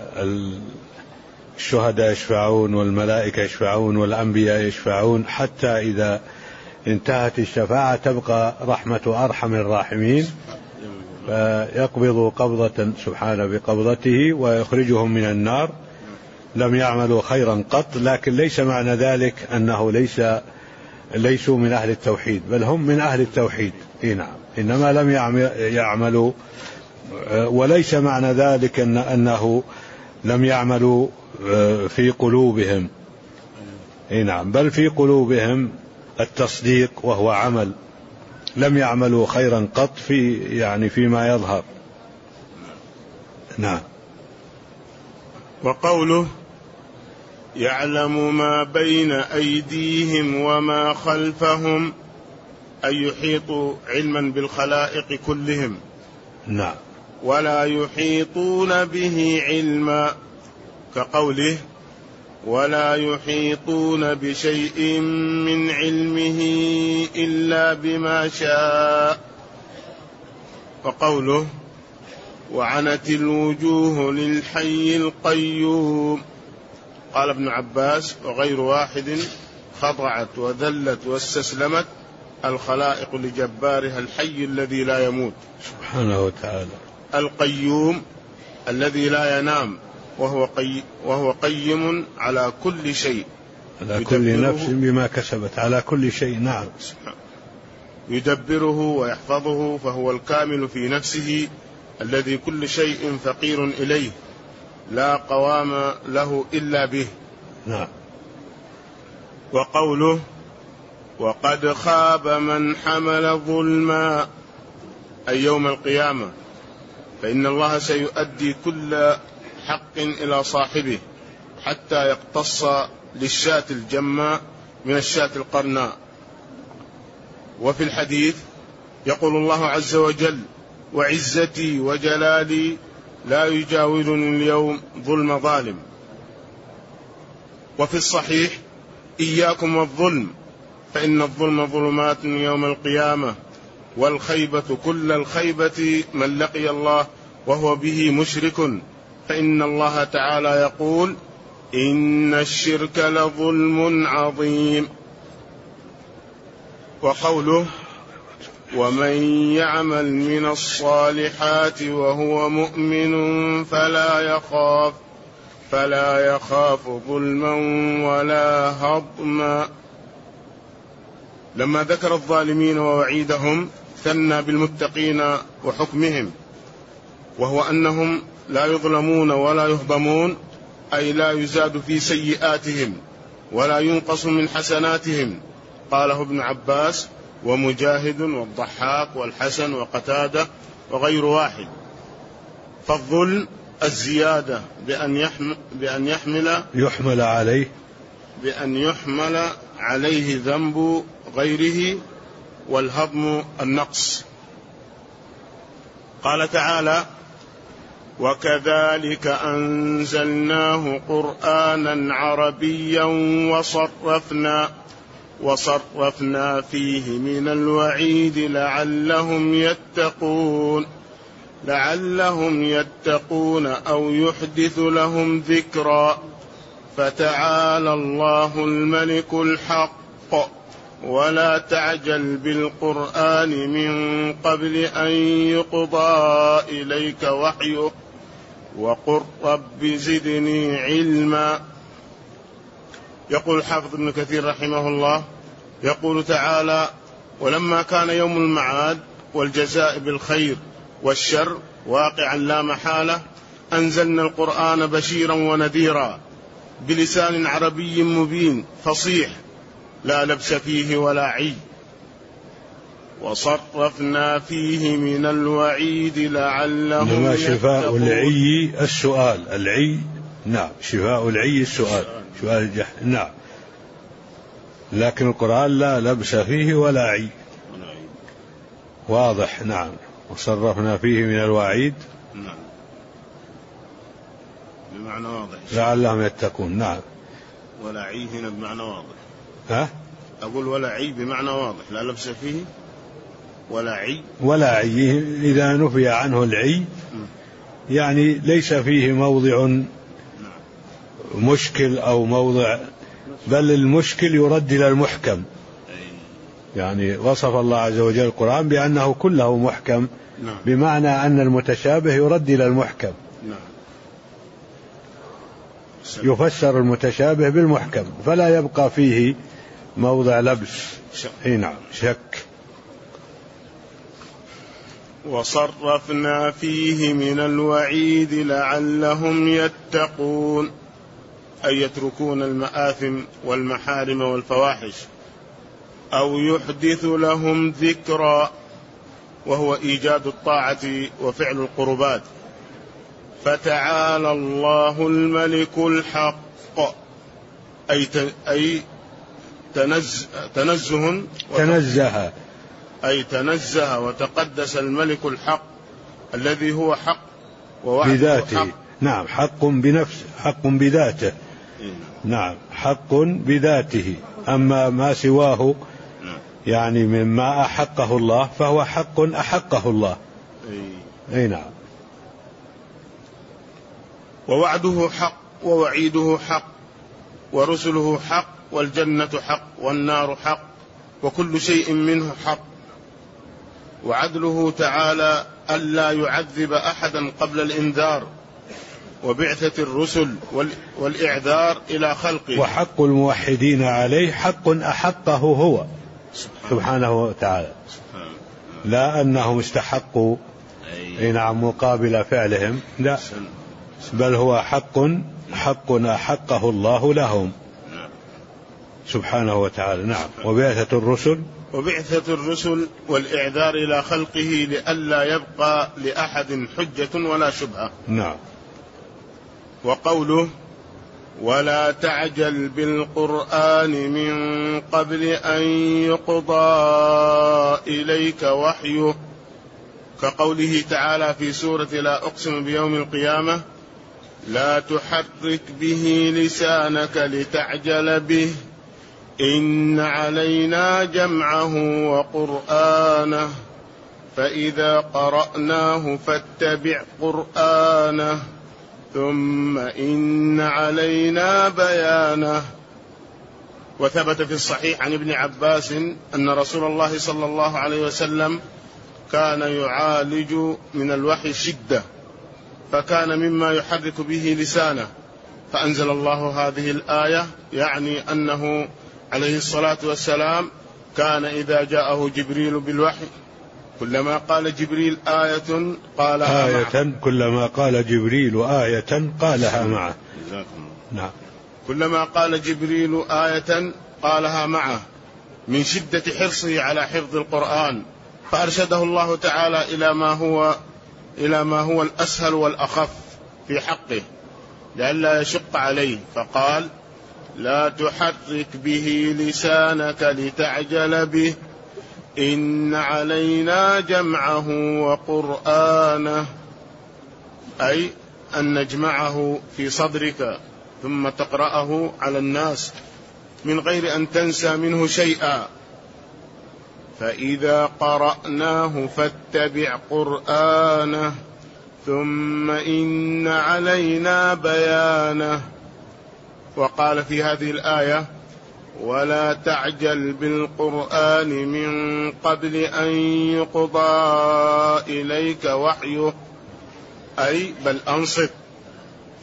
S1: الشهداء يشفعون والملائكة يشفعون والأنبياء يشفعون، حتى إذا انتهت الشفاعة تبقى رحمة أرحم الراحمين، فيقبض قبضة سبحانه بقبضته ويخرجهم من النار لم يعملوا خيرا قط. لكن ليس معنى ذلك أنه ليسوا من أهل التوحيد، بل هم من أهل التوحيد. نعم، إنما لم يعملوا، وليس معنى ذلك أنه لم يعملوا في قلوبهم. نعم، بل في قلوبهم التصديق وهو عمل، لم يعملوا خيرا قط فيما يظهر. نعم.
S3: وقوله: يعلم ما بين أيديهم وما خلفهم، أي يحيط علما بالخلائق كلهم.
S1: نعم.
S3: ولا يحيطون به علما، كقوله: ولا يحيطون بشيء من علمه إلا بما شاء. وقوله: وعنت الوجوه للحي القيوم. قال ابن عباس وغير واحد: خضعت وذلت واستسلمت الخلائق لجبارها الحي الذي لا يموت
S1: سبحانه وتعالى،
S3: القيوم الذي لا ينام، وهو قيم على كل شيء،
S1: على كل نفس بما كسبت، على كل شيء. نعم.
S3: يدبره ويحفظه، فهو الكامل في نفسه الذي كل شيء فقير إليه، لا قوام له إلا به.
S1: نعم.
S3: وقوله: وقد خاب من حمل ظلما، أي يوم القيامة، فإن الله سيؤدي كل حق إلى صاحبه حتى يقتص للشاة الجماء من الشاة القرناء. وفي الحديث يقول الله عز وجل: وعزتي وجلالي لا يجاورني اليوم ظلم ظالم. وفي الصحيح: إياكم والظلم فإن الظلم ظلمات يوم القيامة، والخيبة كل الخيبة من لقي الله وهو به مشرك، فإن الله تعالى يقول: إن الشرك لظلم عظيم. وقوله: ومن يعمل من الصالحات وهو مؤمن فلا يخاف ظلما ولا هضما. لما ذكر الظالمين ووعيدهم ثنى بالمتقين وحكمهم، وهو أنهم لا يظلمون ولا يهضمون، أي لا يزاد في سيئاتهم ولا ينقص من حسناتهم. قاله ابن عباس ومجاهد والضحاك والحسن وقتادة وغير واحد. فالظلم الزيادة بأن يحمل عليه ذنب غيره، والهضم النقص. قال تعالى: وكذلك أنزلناه قرآنا عربيا وصرفنا فيه من الوعيد لعلهم يتقون أو يحدث لهم ذكرا. فتعالى الله الملك الحق، ولا تعجل بالقرآن من قبل أن يقضى إليك وحيه وقل رب زدني علما. يقول الحافظ ابن كثير رحمه الله يقول تعالى: ولما كان يوم المعاد والجزاء بالخير والشر واقعا لا محالة أنزلنا القرآن بشيرا ونذيرا بلسان عربي مبين فصيح لا لبس فيه ولا عي وصرفنا فيه من الوعيد لعلهم يتقون.
S1: شفاء العي السؤال، العي نعم، شفاء العي السؤال، نعم، لكن القرآن لا لبس فيه ولا عي، واضح. نعم، وصرفنا فيه من الوعيد
S3: نعم بمعنى واضح
S1: لعلهم يتقون. نعم،
S3: ولا عي هنا بمعنى واضح.
S1: ها؟
S3: أقول ولا عي بمعنى واضح، لا لبس فيه ولا عي.
S1: ولا عي إذا نفي عنه العي يعني ليس فيه موضع مشكل أو موضع، بل المشكل يرد إلى المحكم. يعني وصف الله عز وجل القرآن بأنه كله محكم، بمعنى أن المتشابه يرد إلى المحكم. يفسر المتشابه بالمحكم فلا يبقى فيه موضع لبس. نعم، شك.
S3: وصرفنا فيه من الوعيد لعلهم يتقون، أي يتركون المآثم والمحارم والفواحش، أو يحدث لهم ذكرا، وهو إيجاد الطاعة وفعل القربات. فتعالى الله الملك الحق، أي تنزه وتقدس الملك الحق الذي هو حق
S1: بذاته.
S3: حق.
S1: نعم، حق بنفسه، حق بذاته. نعم، حق بذاته. أما ما سواه يعني مما أحقه الله فهو حق أحقه الله. أي نعم.
S3: ووعده حق ووعيده حق ورسله حق والجنة حق والنار حق وكل شيء منه حق. وعدله تعالى ألا يعذب أحدا قبل الإنذار وبعثة الرسل والإعذار إلى خلقه.
S1: وحق الموحدين عليه حق أحقه هو سبحانه وتعالى، لا أنهم استحقوا نعم مقابل فعلهم، لا، بل هو حق أحقه الله لهم سبحانه وتعالى. نعم. وبعثة الرسل
S3: والإعذار إلى خلقه لئلا يبقى لأحد حجة ولا شبهة.
S1: نعم.
S3: وقوله: ولا تعجل بالقرآن من قبل أن يقضى إليك وحيه، كقوله تعالى في سورة لا أقسم بيوم القيامة: لا تحرك به لسانك لتعجل به إن علينا جمعه وقرآنه فإذا قرأناه فاتبع قرآنه ثم إن علينا بيانه. وثبت في الصحيح عن ابن عباس أن رسول الله صلى الله عليه وسلم كان يعالج من الوحي شدة، فكان مما يحرك به لسانه، فأنزل الله هذه الآية، يعني أنه عليه الصلاة والسلام كان إذا جاءه جبريل بالوحي كلما قال جبريل آية قالها معه.
S1: كلما قال جبريل آية قالها معه. نعم.
S3: كلما قال جبريل آية قالها معه من شدة حرصه على حفظ القرآن، فأرشده الله تعالى إلى ما هو الأسهل والأخف في حقه لئلا يشق عليه، فقال: لا تحرك به لسانك لتعجل به إن علينا جمعه وقرآنه، أي أن نجمعه في صدرك ثم تقرأه على الناس من غير أن تنسى منه شيئا. فإذا قرأناه فاتبع قرآنه ثم إن علينا بيانه. وقال في هذه الآية: ولا تعجل بالقرآن من قبل أن يقضى إليك وحيه، أي بل أنصت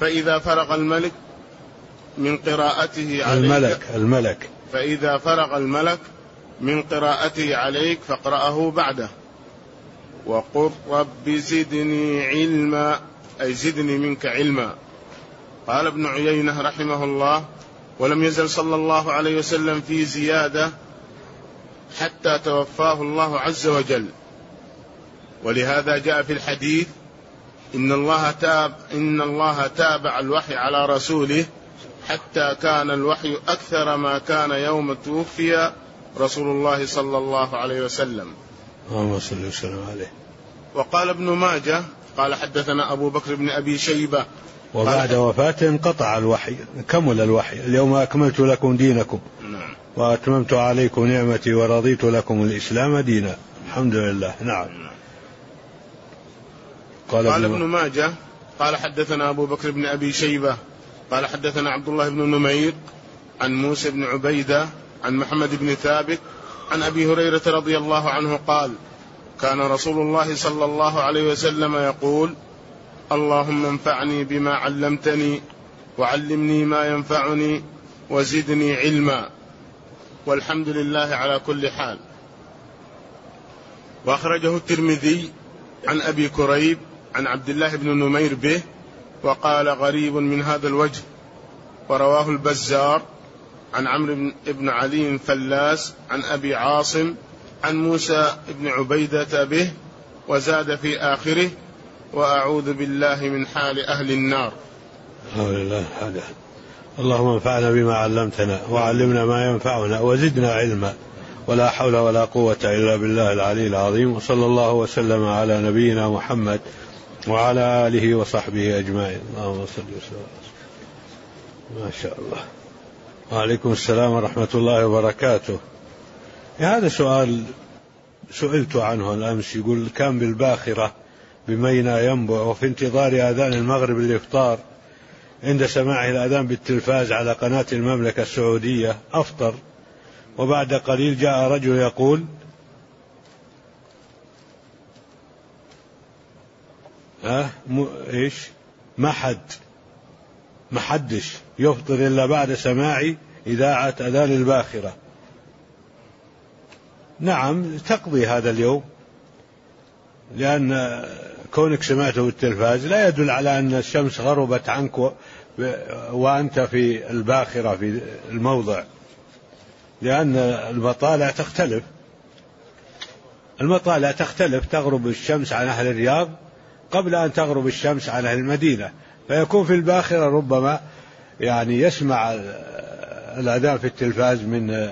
S3: فإذا فرغ الملك من قراءته عليك فإذا فرغ الملك من قراءته عليك فاقرأه بعده. وقل رب زدني علما، أي زدني منك علما. قال ابن عيينة رحمه الله: ولم يزل صلى الله عليه وسلم في زيادة حتى توفاه الله عز وجل. ولهذا جاء في الحديث: إن الله تابع الوحي على رسوله حتى كان الوحي أكثر ما كان يوم توفي رسول الله صلى الله عليه وسلم.
S1: اللهم صل وسلم عليه.
S3: وقال ابن ماجه قال: حدثنا أبو بكر بن أبي شيبة.
S1: وبعد وفاته انقطع الوحي، كمل الوحي: اليوم أكملت لكم دينكم وأتممت عليكم نعمتي ورضيت لكم الإسلام دينا. الحمد لله. نعم.
S3: قال ابن ماجه قال: حدثنا أبو بكر بن أبي شيبة قال: حدثنا عبد الله بن نمير عن موسى بن عبيدة عن محمد بن ثابت عن أبي هريرة رضي الله عنه قال: كان رسول الله صلى الله عليه وسلم يقول: اللهم انفعني بما علمتني وعلمني ما ينفعني وزدني علما. والحمد لله على كل حال. وأخرجه الترمذي عن أبي كريب عن عبد الله بن نمير به، وقال: غريب من هذا الوجه. ورواه البزار عن عمرو بن علي فلاس عن أبي عاصم عن موسى بن عبيدة به، وزاد في آخره: وأعوذ بالله من حال أهل النار.
S1: اللهم انفعنا بما علمتنا وعلمنا ما ينفعنا وزدنا علما، ولا حول ولا قوة إلا بالله العلي العظيم. وصلى الله وسلم على نبينا محمد وعلى آله وصحبه أجمعين. اللهم صل وسلم. ما شاء الله. وعليكم السلام ورحمة الله وبركاته. هذا سؤال سئلت عنه الأمس. يقول: كان بالباخرة بميناء ينبع وفي انتظار آذان المغرب الإفطار، عند سماعه الأذان بالتلفاز على قناة المملكة السعودية أفطر، وبعد قليل جاء رجل يقول: إيش ما حدش يفطر إلا بعد سماع إذاعة أذان الباخرة. نعم، تقضي هذا اليوم، لأن كونك سمعته بالتلفاز لا يدل على أن الشمس غربت عنك وأنت في الباخرة في الموضع، لأن المطالع تختلف. تغرب الشمس عن أهل الرياض قبل أن تغرب الشمس عن أهل المدينة، فيكون في الباخرة ربما يسمع الأذان في التلفاز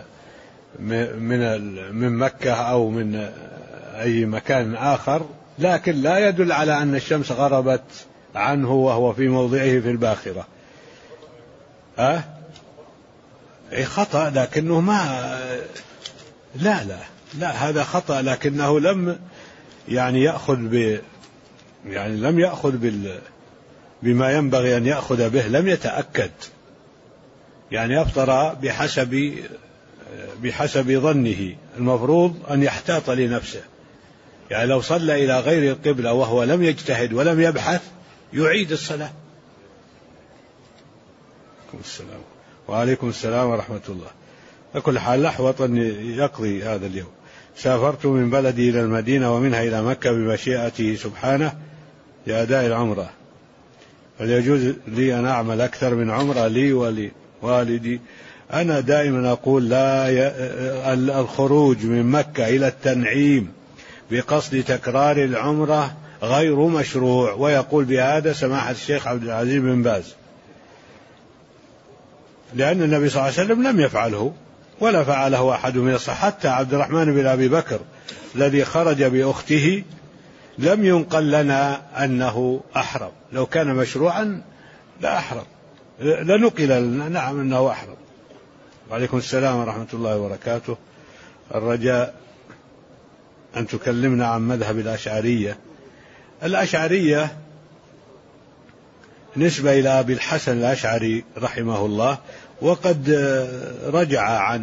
S1: من مكة أو من أي مكان آخر، لكن لا يدل على أن الشمس غربت عنه وهو في موضعه في الباخرة. خطأ، لكنه لا هذا خطأ، لكنه لم لم يأخذ بما ينبغي أن يأخذ به، لم يتأكد، أفطر بحسب ظنه. المفروض أن يحتاط لنفسه، لو صلى إلى غير القبلة وهو لم يجتهد ولم يبحث يعيد الصلاة. وعليكم السلام ورحمة الله. بكل حال أحوط أن يقضي هذا اليوم. سافرت من بلدي إلى المدينة ومنها إلى مكة بمشيئته سبحانه لأداء العمرة، هل يجوز لي أن أعمل أكثر من عمرة لي ولوالدي؟ أنا دائما أقول: الخروج من مكة إلى التنعيم بقصد تكرار العمرة غير مشروع، ويقول بهذا سماحة الشيخ عبد العزيز بن باز، لأن النبي صلى الله عليه وسلم لم يفعله ولا فعله أحد من الصحابة. حتى عبد الرحمن بن أبي بكر الذي خرج بأخته لم ينقل لنا أنه أحرم، لو كان مشروعا لا أحرم، لنقل لنا نعم أنه أحرم. وعليكم السلام ورحمة الله وبركاته. الرجاء أن تكلمنا عن مذهب الأشعرية نسبة إلى أبي الحسن الأشعري رحمه الله، وقد رجع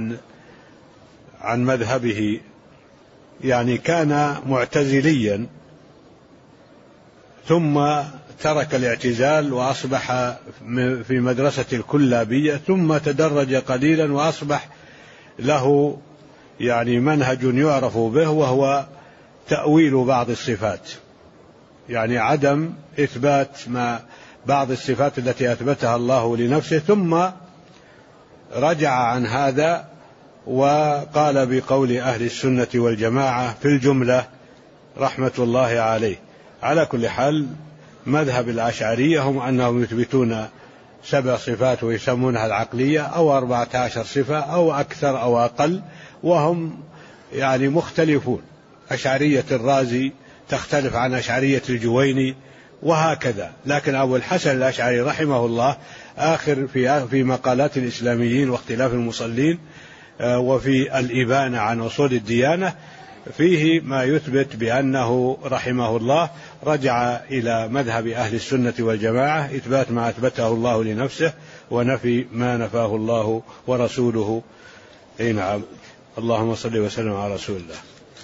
S1: عن مذهبه، كان معتزليا ثم ترك الاعتزال وأصبح في مدرسة الكلابية، ثم تدرج قليلا وأصبح له يعني منهج يعرف به، وهو تأويل بعض الصفات، يعني عدم إثبات بعض الصفات التي أثبتها الله لنفسه، ثم رجع عن هذا وقال بقول أهل السنة والجماعة في الجملة رحمة الله عليه. على كل حال مذهب الأشعرية هم أنهم يثبتون 7 صفات ويسمونها العقلية، أو 14 صفة أو أكثر أو أقل، وهم يعني مختلفون. أشعرية الرازي تختلف عن أشعرية الجويني وهكذا. لكن أبو الحسن الأشعري رحمه الله آخر في مقالات الإسلاميين واختلاف المصلين وفي الإبانة عن أصول الديانة فيه ما يثبت بأنه رحمه الله رجع إلى مذهب أهل السنة والجماعة، إثبات ما أثبته الله لنفسه ونفي ما نفاه الله ورسوله. أي نعم. اللهم صل وسلم على رسول الله.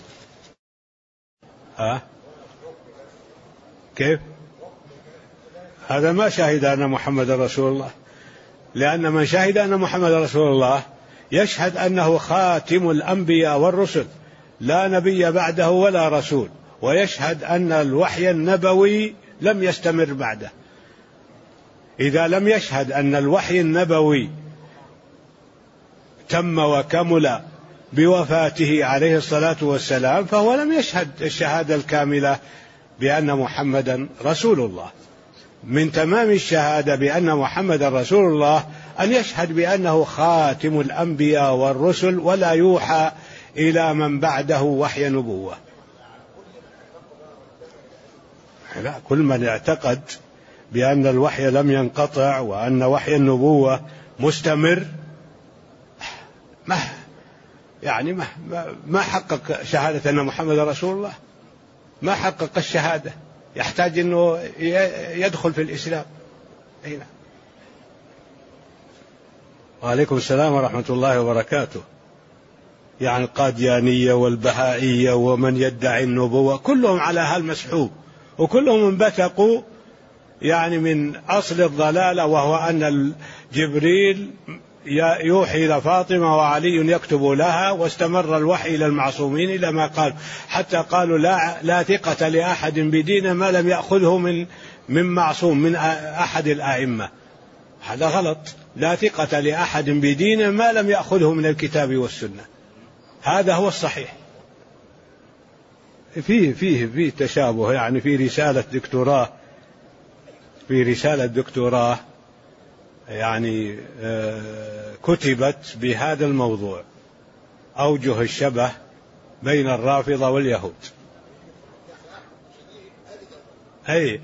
S1: كيف؟ هذا ما شهد أن محمد رسول الله، لأن من شهد أن محمد رسول الله يشهد أنه خاتم الأنبياء والرسل، لا نبي بعده ولا رسول، ويشهد أن الوحي النبوي لم يستمر بعده. إذا لم يشهد أن الوحي النبوي تم وكمل بوفاته عليه الصلاة والسلام فهو لم يشهد الشهادة الكاملة بأن محمدا رسول الله. من تمام الشهادة بأن محمدا رسول الله أن يشهد بأنه خاتم الأنبياء والرسل ولا يوحى إلى من بعده وحي نبوة. لا، كل من اعتقد بأن الوحي لم ينقطع وأن وحي النبوة مستمر ما حقق شهادة أن محمد رسول الله، ما حقق الشهادة، يحتاج أنه يدخل في الإسلام. هنا. وعليكم السلام ورحمة الله وبركاته. يعني القاديانية والبهائية ومن يدعي النبوة كلهم على هالمسحوب، وكلهم انبثقوا يعني من أصل الضلالة، وهو أن جبريل يوحي إلى فاطمة وعلي يكتب لها، واستمر الوحي إلى المعصومين إلى ما قال، حتى قالوا لا ثقة لأحد بدين ما لم يأخذه من معصوم من أحد الأئمة. هذا غلط. لا ثقة لأحد بدين ما لم يأخذه من الكتاب والسنة، هذا هو الصحيح. فيه تشابه. يعني في رسالة دكتوراه يعني كتبت بهذا الموضوع، أوجه الشبه بين الرافضة واليهود. أي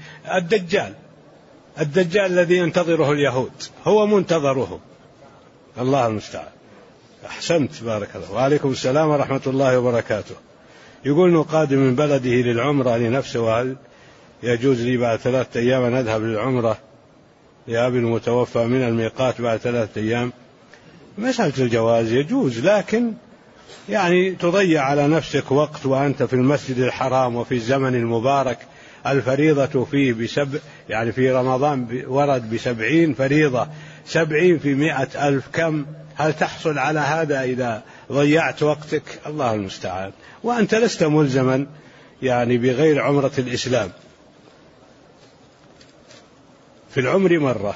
S1: الدجال الذي ينتظره اليهود هو منتظرهم. الله المستعان. أحسنت، بارك الله. وعليكم السلام ورحمة الله وبركاته. يقول إنه قادم من بلده للعمرة لنفسه، وهل يجوز لي بعد 3 أيام أن أذهب للعمرة لأبي المتوفى من الميقات بعد 3 أيام؟ مسألة الجواز يجوز، لكن يعني تضيع على نفسك وقت وأنت في المسجد الحرام وفي الزمن المبارك. الفريضة فيه يعني في رمضان ورد ب70 فريضة، 70 في 100,000 كم؟ هل تحصل على هذا إذا ضيعت وقتك؟ الله المستعان. وأنت لست ملزما يعني بغير عمرة الإسلام. في العمر مرة.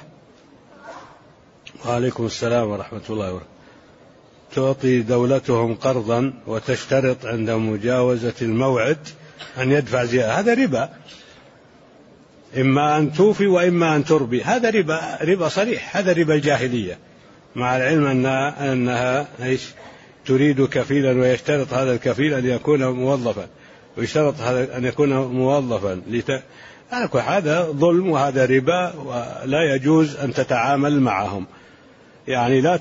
S1: وعليكم السلام ورحمة الله وبركاته. تعطي دولتهم قرضا وتشترط عند مجاوزة الموعد أن يدفع زيادة، هذا ربا. إما أن توفي وإما أن تربي، هذا ربا صريح، هذا ربا الجاهلية، مع العلم أنها تريد كفيلا ويشترط هذا الكفيل أن يكون موظفا، ويشترط هذا أن يكون موظفا هذا ظلم وهذا ربا، ولا يجوز أن تتعامل معهم. يعني لا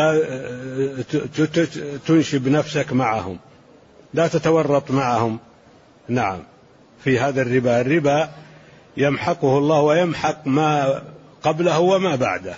S1: تنشب نفسك معهم، لا تتورط معهم. نعم، في هذا الربا يمحقه الله ويمحق ما قبله وما بعده.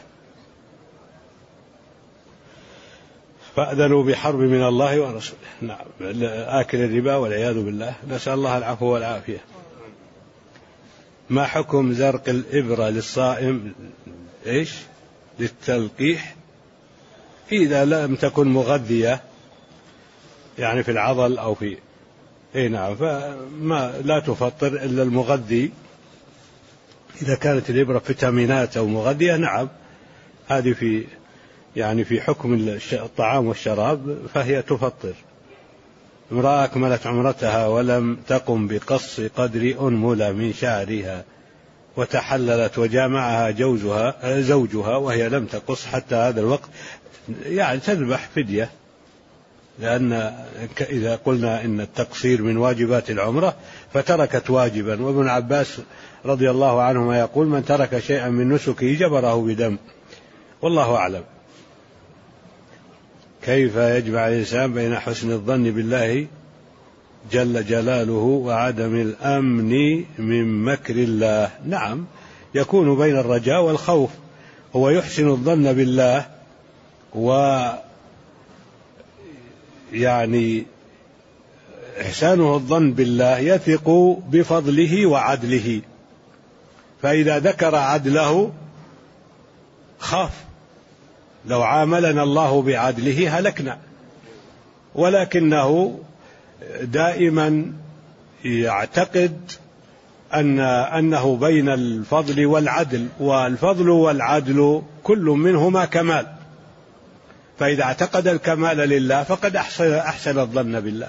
S1: فأذنوا بحرب من الله ورسوله. نعم، آكل الربا والعياذ بالله، نسأل الله العفو والعافية. ما حكم زرق الإبرة للصائم إيش للتلقيح إذا لم تكن مغذية يعني في العضل أو في نعم فما لا تفطر إلا المغذي. إذا كانت الإبرة فيتامينات أو مغذية نعم هذه في يعني في حكم الطعام والشراب فهي تفطر. امرأة أكملت عمرتها ولم تقم بقص قدر أنملة من شعرها وتحللت وجامعها زوجها وهي لم تقص حتى هذا الوقت يعني تذبح فدية، لأن إذا قلنا إن التقصير من واجبات العمرة فتركت واجبا. وابن عباس رضي الله عنهما يقول من ترك شيئا من نسكه جبره بدم، والله أعلم. كيف يجمع الإنسان بين حسن الظن بالله جل جلاله وعدم الأمن من مكر الله؟ نعم يكون بين الرجاء والخوف. هو يحسن الظن بالله يعني إحسانه الظن بالله يثق بفضله وعدله، فإذا ذكر عدله خاف لو عاملنا الله بعدله هلكنا، ولكنه دائما يعتقد أنه بين الفضل والعدل، والفضل والعدل كل منهما كمال، فإذا اعتقد الكمال لله فقد أحسن الظن بالله.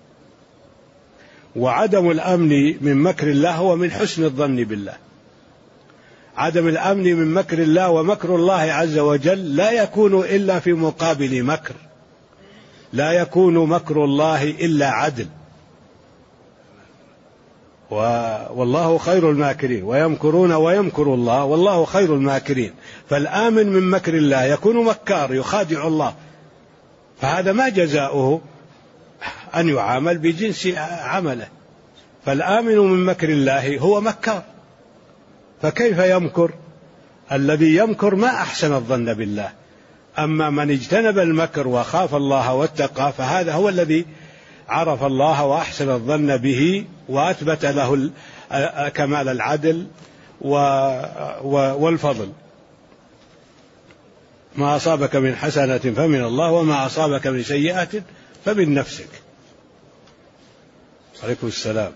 S1: وعدم الأمن من مكر الله هو من حسن الظن بالله. عدم الأمن من مكر الله ومكر الله عز وجل لا يكون إلا في مقابل مكر، لا يكون مكر الله إلا عدل. والله خير الماكرين ويمكرون ويمكر الله والله خير الماكرين. فالآمن من مكر الله يكون مكار يخادع الله، فهذا ما جزاؤه أن يعامل بجنس عمله. فالآمن من مكر الله هو مكار، فكيف يمكر؟ الذي يمكر ما أحسن الظن بالله. أما من اجتنب المكر وخاف الله واتقى فهذا هو الذي عرف الله وأحسن الظن به وأثبت له كمال العدل والفضل. ما أصابك من حسنة فمن الله وما أصابك من سيئة فمن نفسك. عليكم السلام.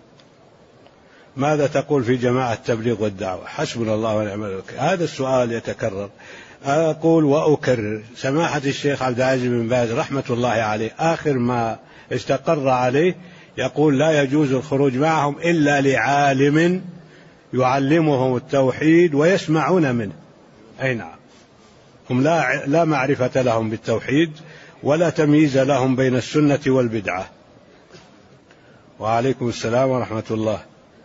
S1: ماذا تقول في جماعة التبليغ والدعوة؟ حسبنا الله ونعم الوكيل. هذا السؤال يتكرر. أقول وأكرر، سماحة الشيخ عبد العزيز بن باز رحمة الله عليه آخر ما استقر عليه يقول لا يجوز الخروج معهم إلا لعالم يعلمهم التوحيد ويسمعون منه. أي نعم، هم لا معرفة لهم بالتوحيد ولا تمييز لهم بين السنة والبدعة. وعليكم السلام ورحمة الله.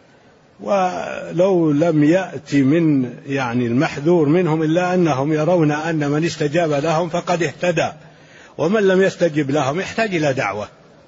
S1: ولو لم يأتي من يعني المحذور منهم إلا أنهم يرون أن من استجاب لهم فقد اهتدى، ومن لم يستجب لهم يحتاج إلى دعوة.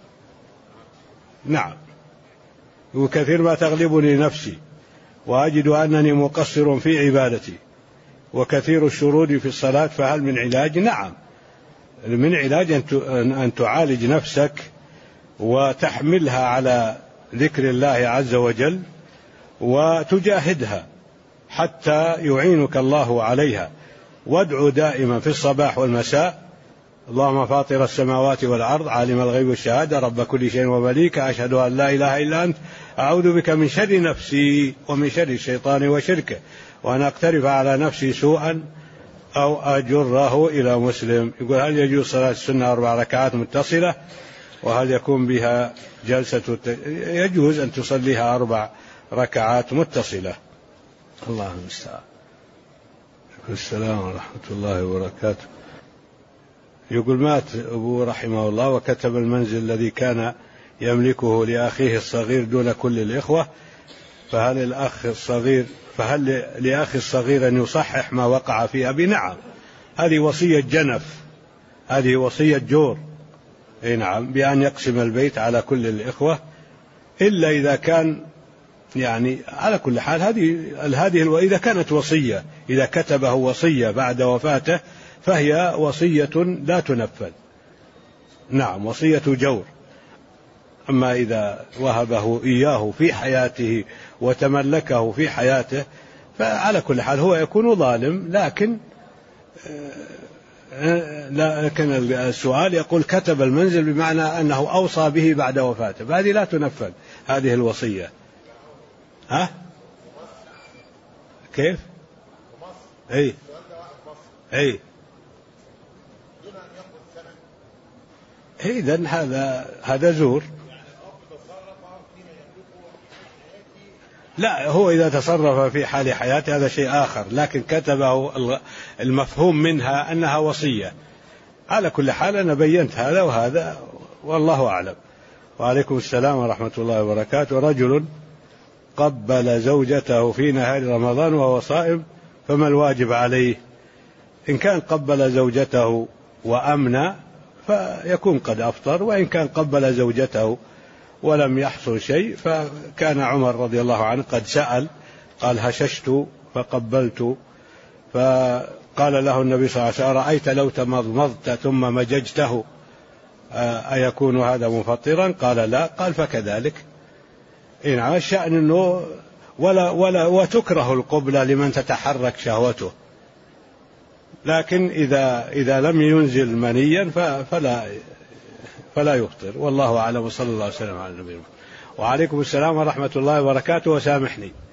S1: نعم. وكثير ما تغلبني نفسي وأجد أنني مقصر في عبادتي وكثير الشرود في الصلاة، فهل من علاج؟ نعم، من علاج أن تعالج نفسك وتحملها على ذكر الله عز وجل وتجاهدها حتى يعينك الله عليها. وادعو دائما في الصباح والمساء اللهم فاطر السماوات والأرض عالم الغيب والشهادة رب كل شيء ومليكه أشهد أن لا إله إلا أنت أعوذ بك من شر نفسي ومن شر الشيطان وشركه وأن أقترف على نفسي سوءا أو أجره إلى مسلم. يقول هل يجوز صلاة السنة 4 ركعات متصلة وهل يكون بها جلسة يجوز أن تصليها 4 ركعات متصلة. الله المستعان. السلام ورحمة الله وبركاته. يقول مات أبوه رحمه الله وكتب المنزل الذي كان يملكه لأخيه الصغير دون كل الإخوة، فهل لأخي الصغير أن يصحح ما وقع في أبي؟ نعم، هذه وصية جنف، هذه وصية جور. نعم، بأن يقسم البيت على كل الإخوة، إلا إذا كان يعني على كل حال هذه وإذا كانت وصية، إذا كتبه وصية بعد وفاته فهي وصية لا تنفذ. نعم، وصية جور. أما إذا وهبه إياه في حياته وتملكه في حياته فعلى كل حال هو يكون ظالم. لكن السؤال يقول كتب المنزل بمعنى أنه أوصى به بعد وفاته، فهذه لا تنفذ هذه الوصية. ها كيف؟ أي إذن هذا زور. لا، هو إذا تصرف في حال حياته هذا شيء آخر، لكن كتبه المفهوم منها أنها وصية. على كل حال أنا بينت هذا وهذا والله أعلم. وعليكم السلام ورحمة الله وبركاته. رجل قبل زوجته في نهار رمضان وهو صائم فما الواجب عليه؟ إن كان قبل زوجته وأمنى فيكون قد أفطر، وإن كان قبل زوجته ولم يحصل شيء فكان عمر رضي الله عنه قد سأل قال هششت فقبلت، فقال له النبي صلى الله عليه وسلم رأيت لو تمضمضت ثم مججته أيكون هذا مفطرا؟ قال لا. قال فكذلك. إن الشأن أنه وتكره القبلة لمن تتحرك شهوته، لكن إذا لم ينزل منيا فلا يفطر. والله أعلم. وصلى الله وسلم على النبي. وعليكم السلام ورحمة الله وبركاته. وسامحني.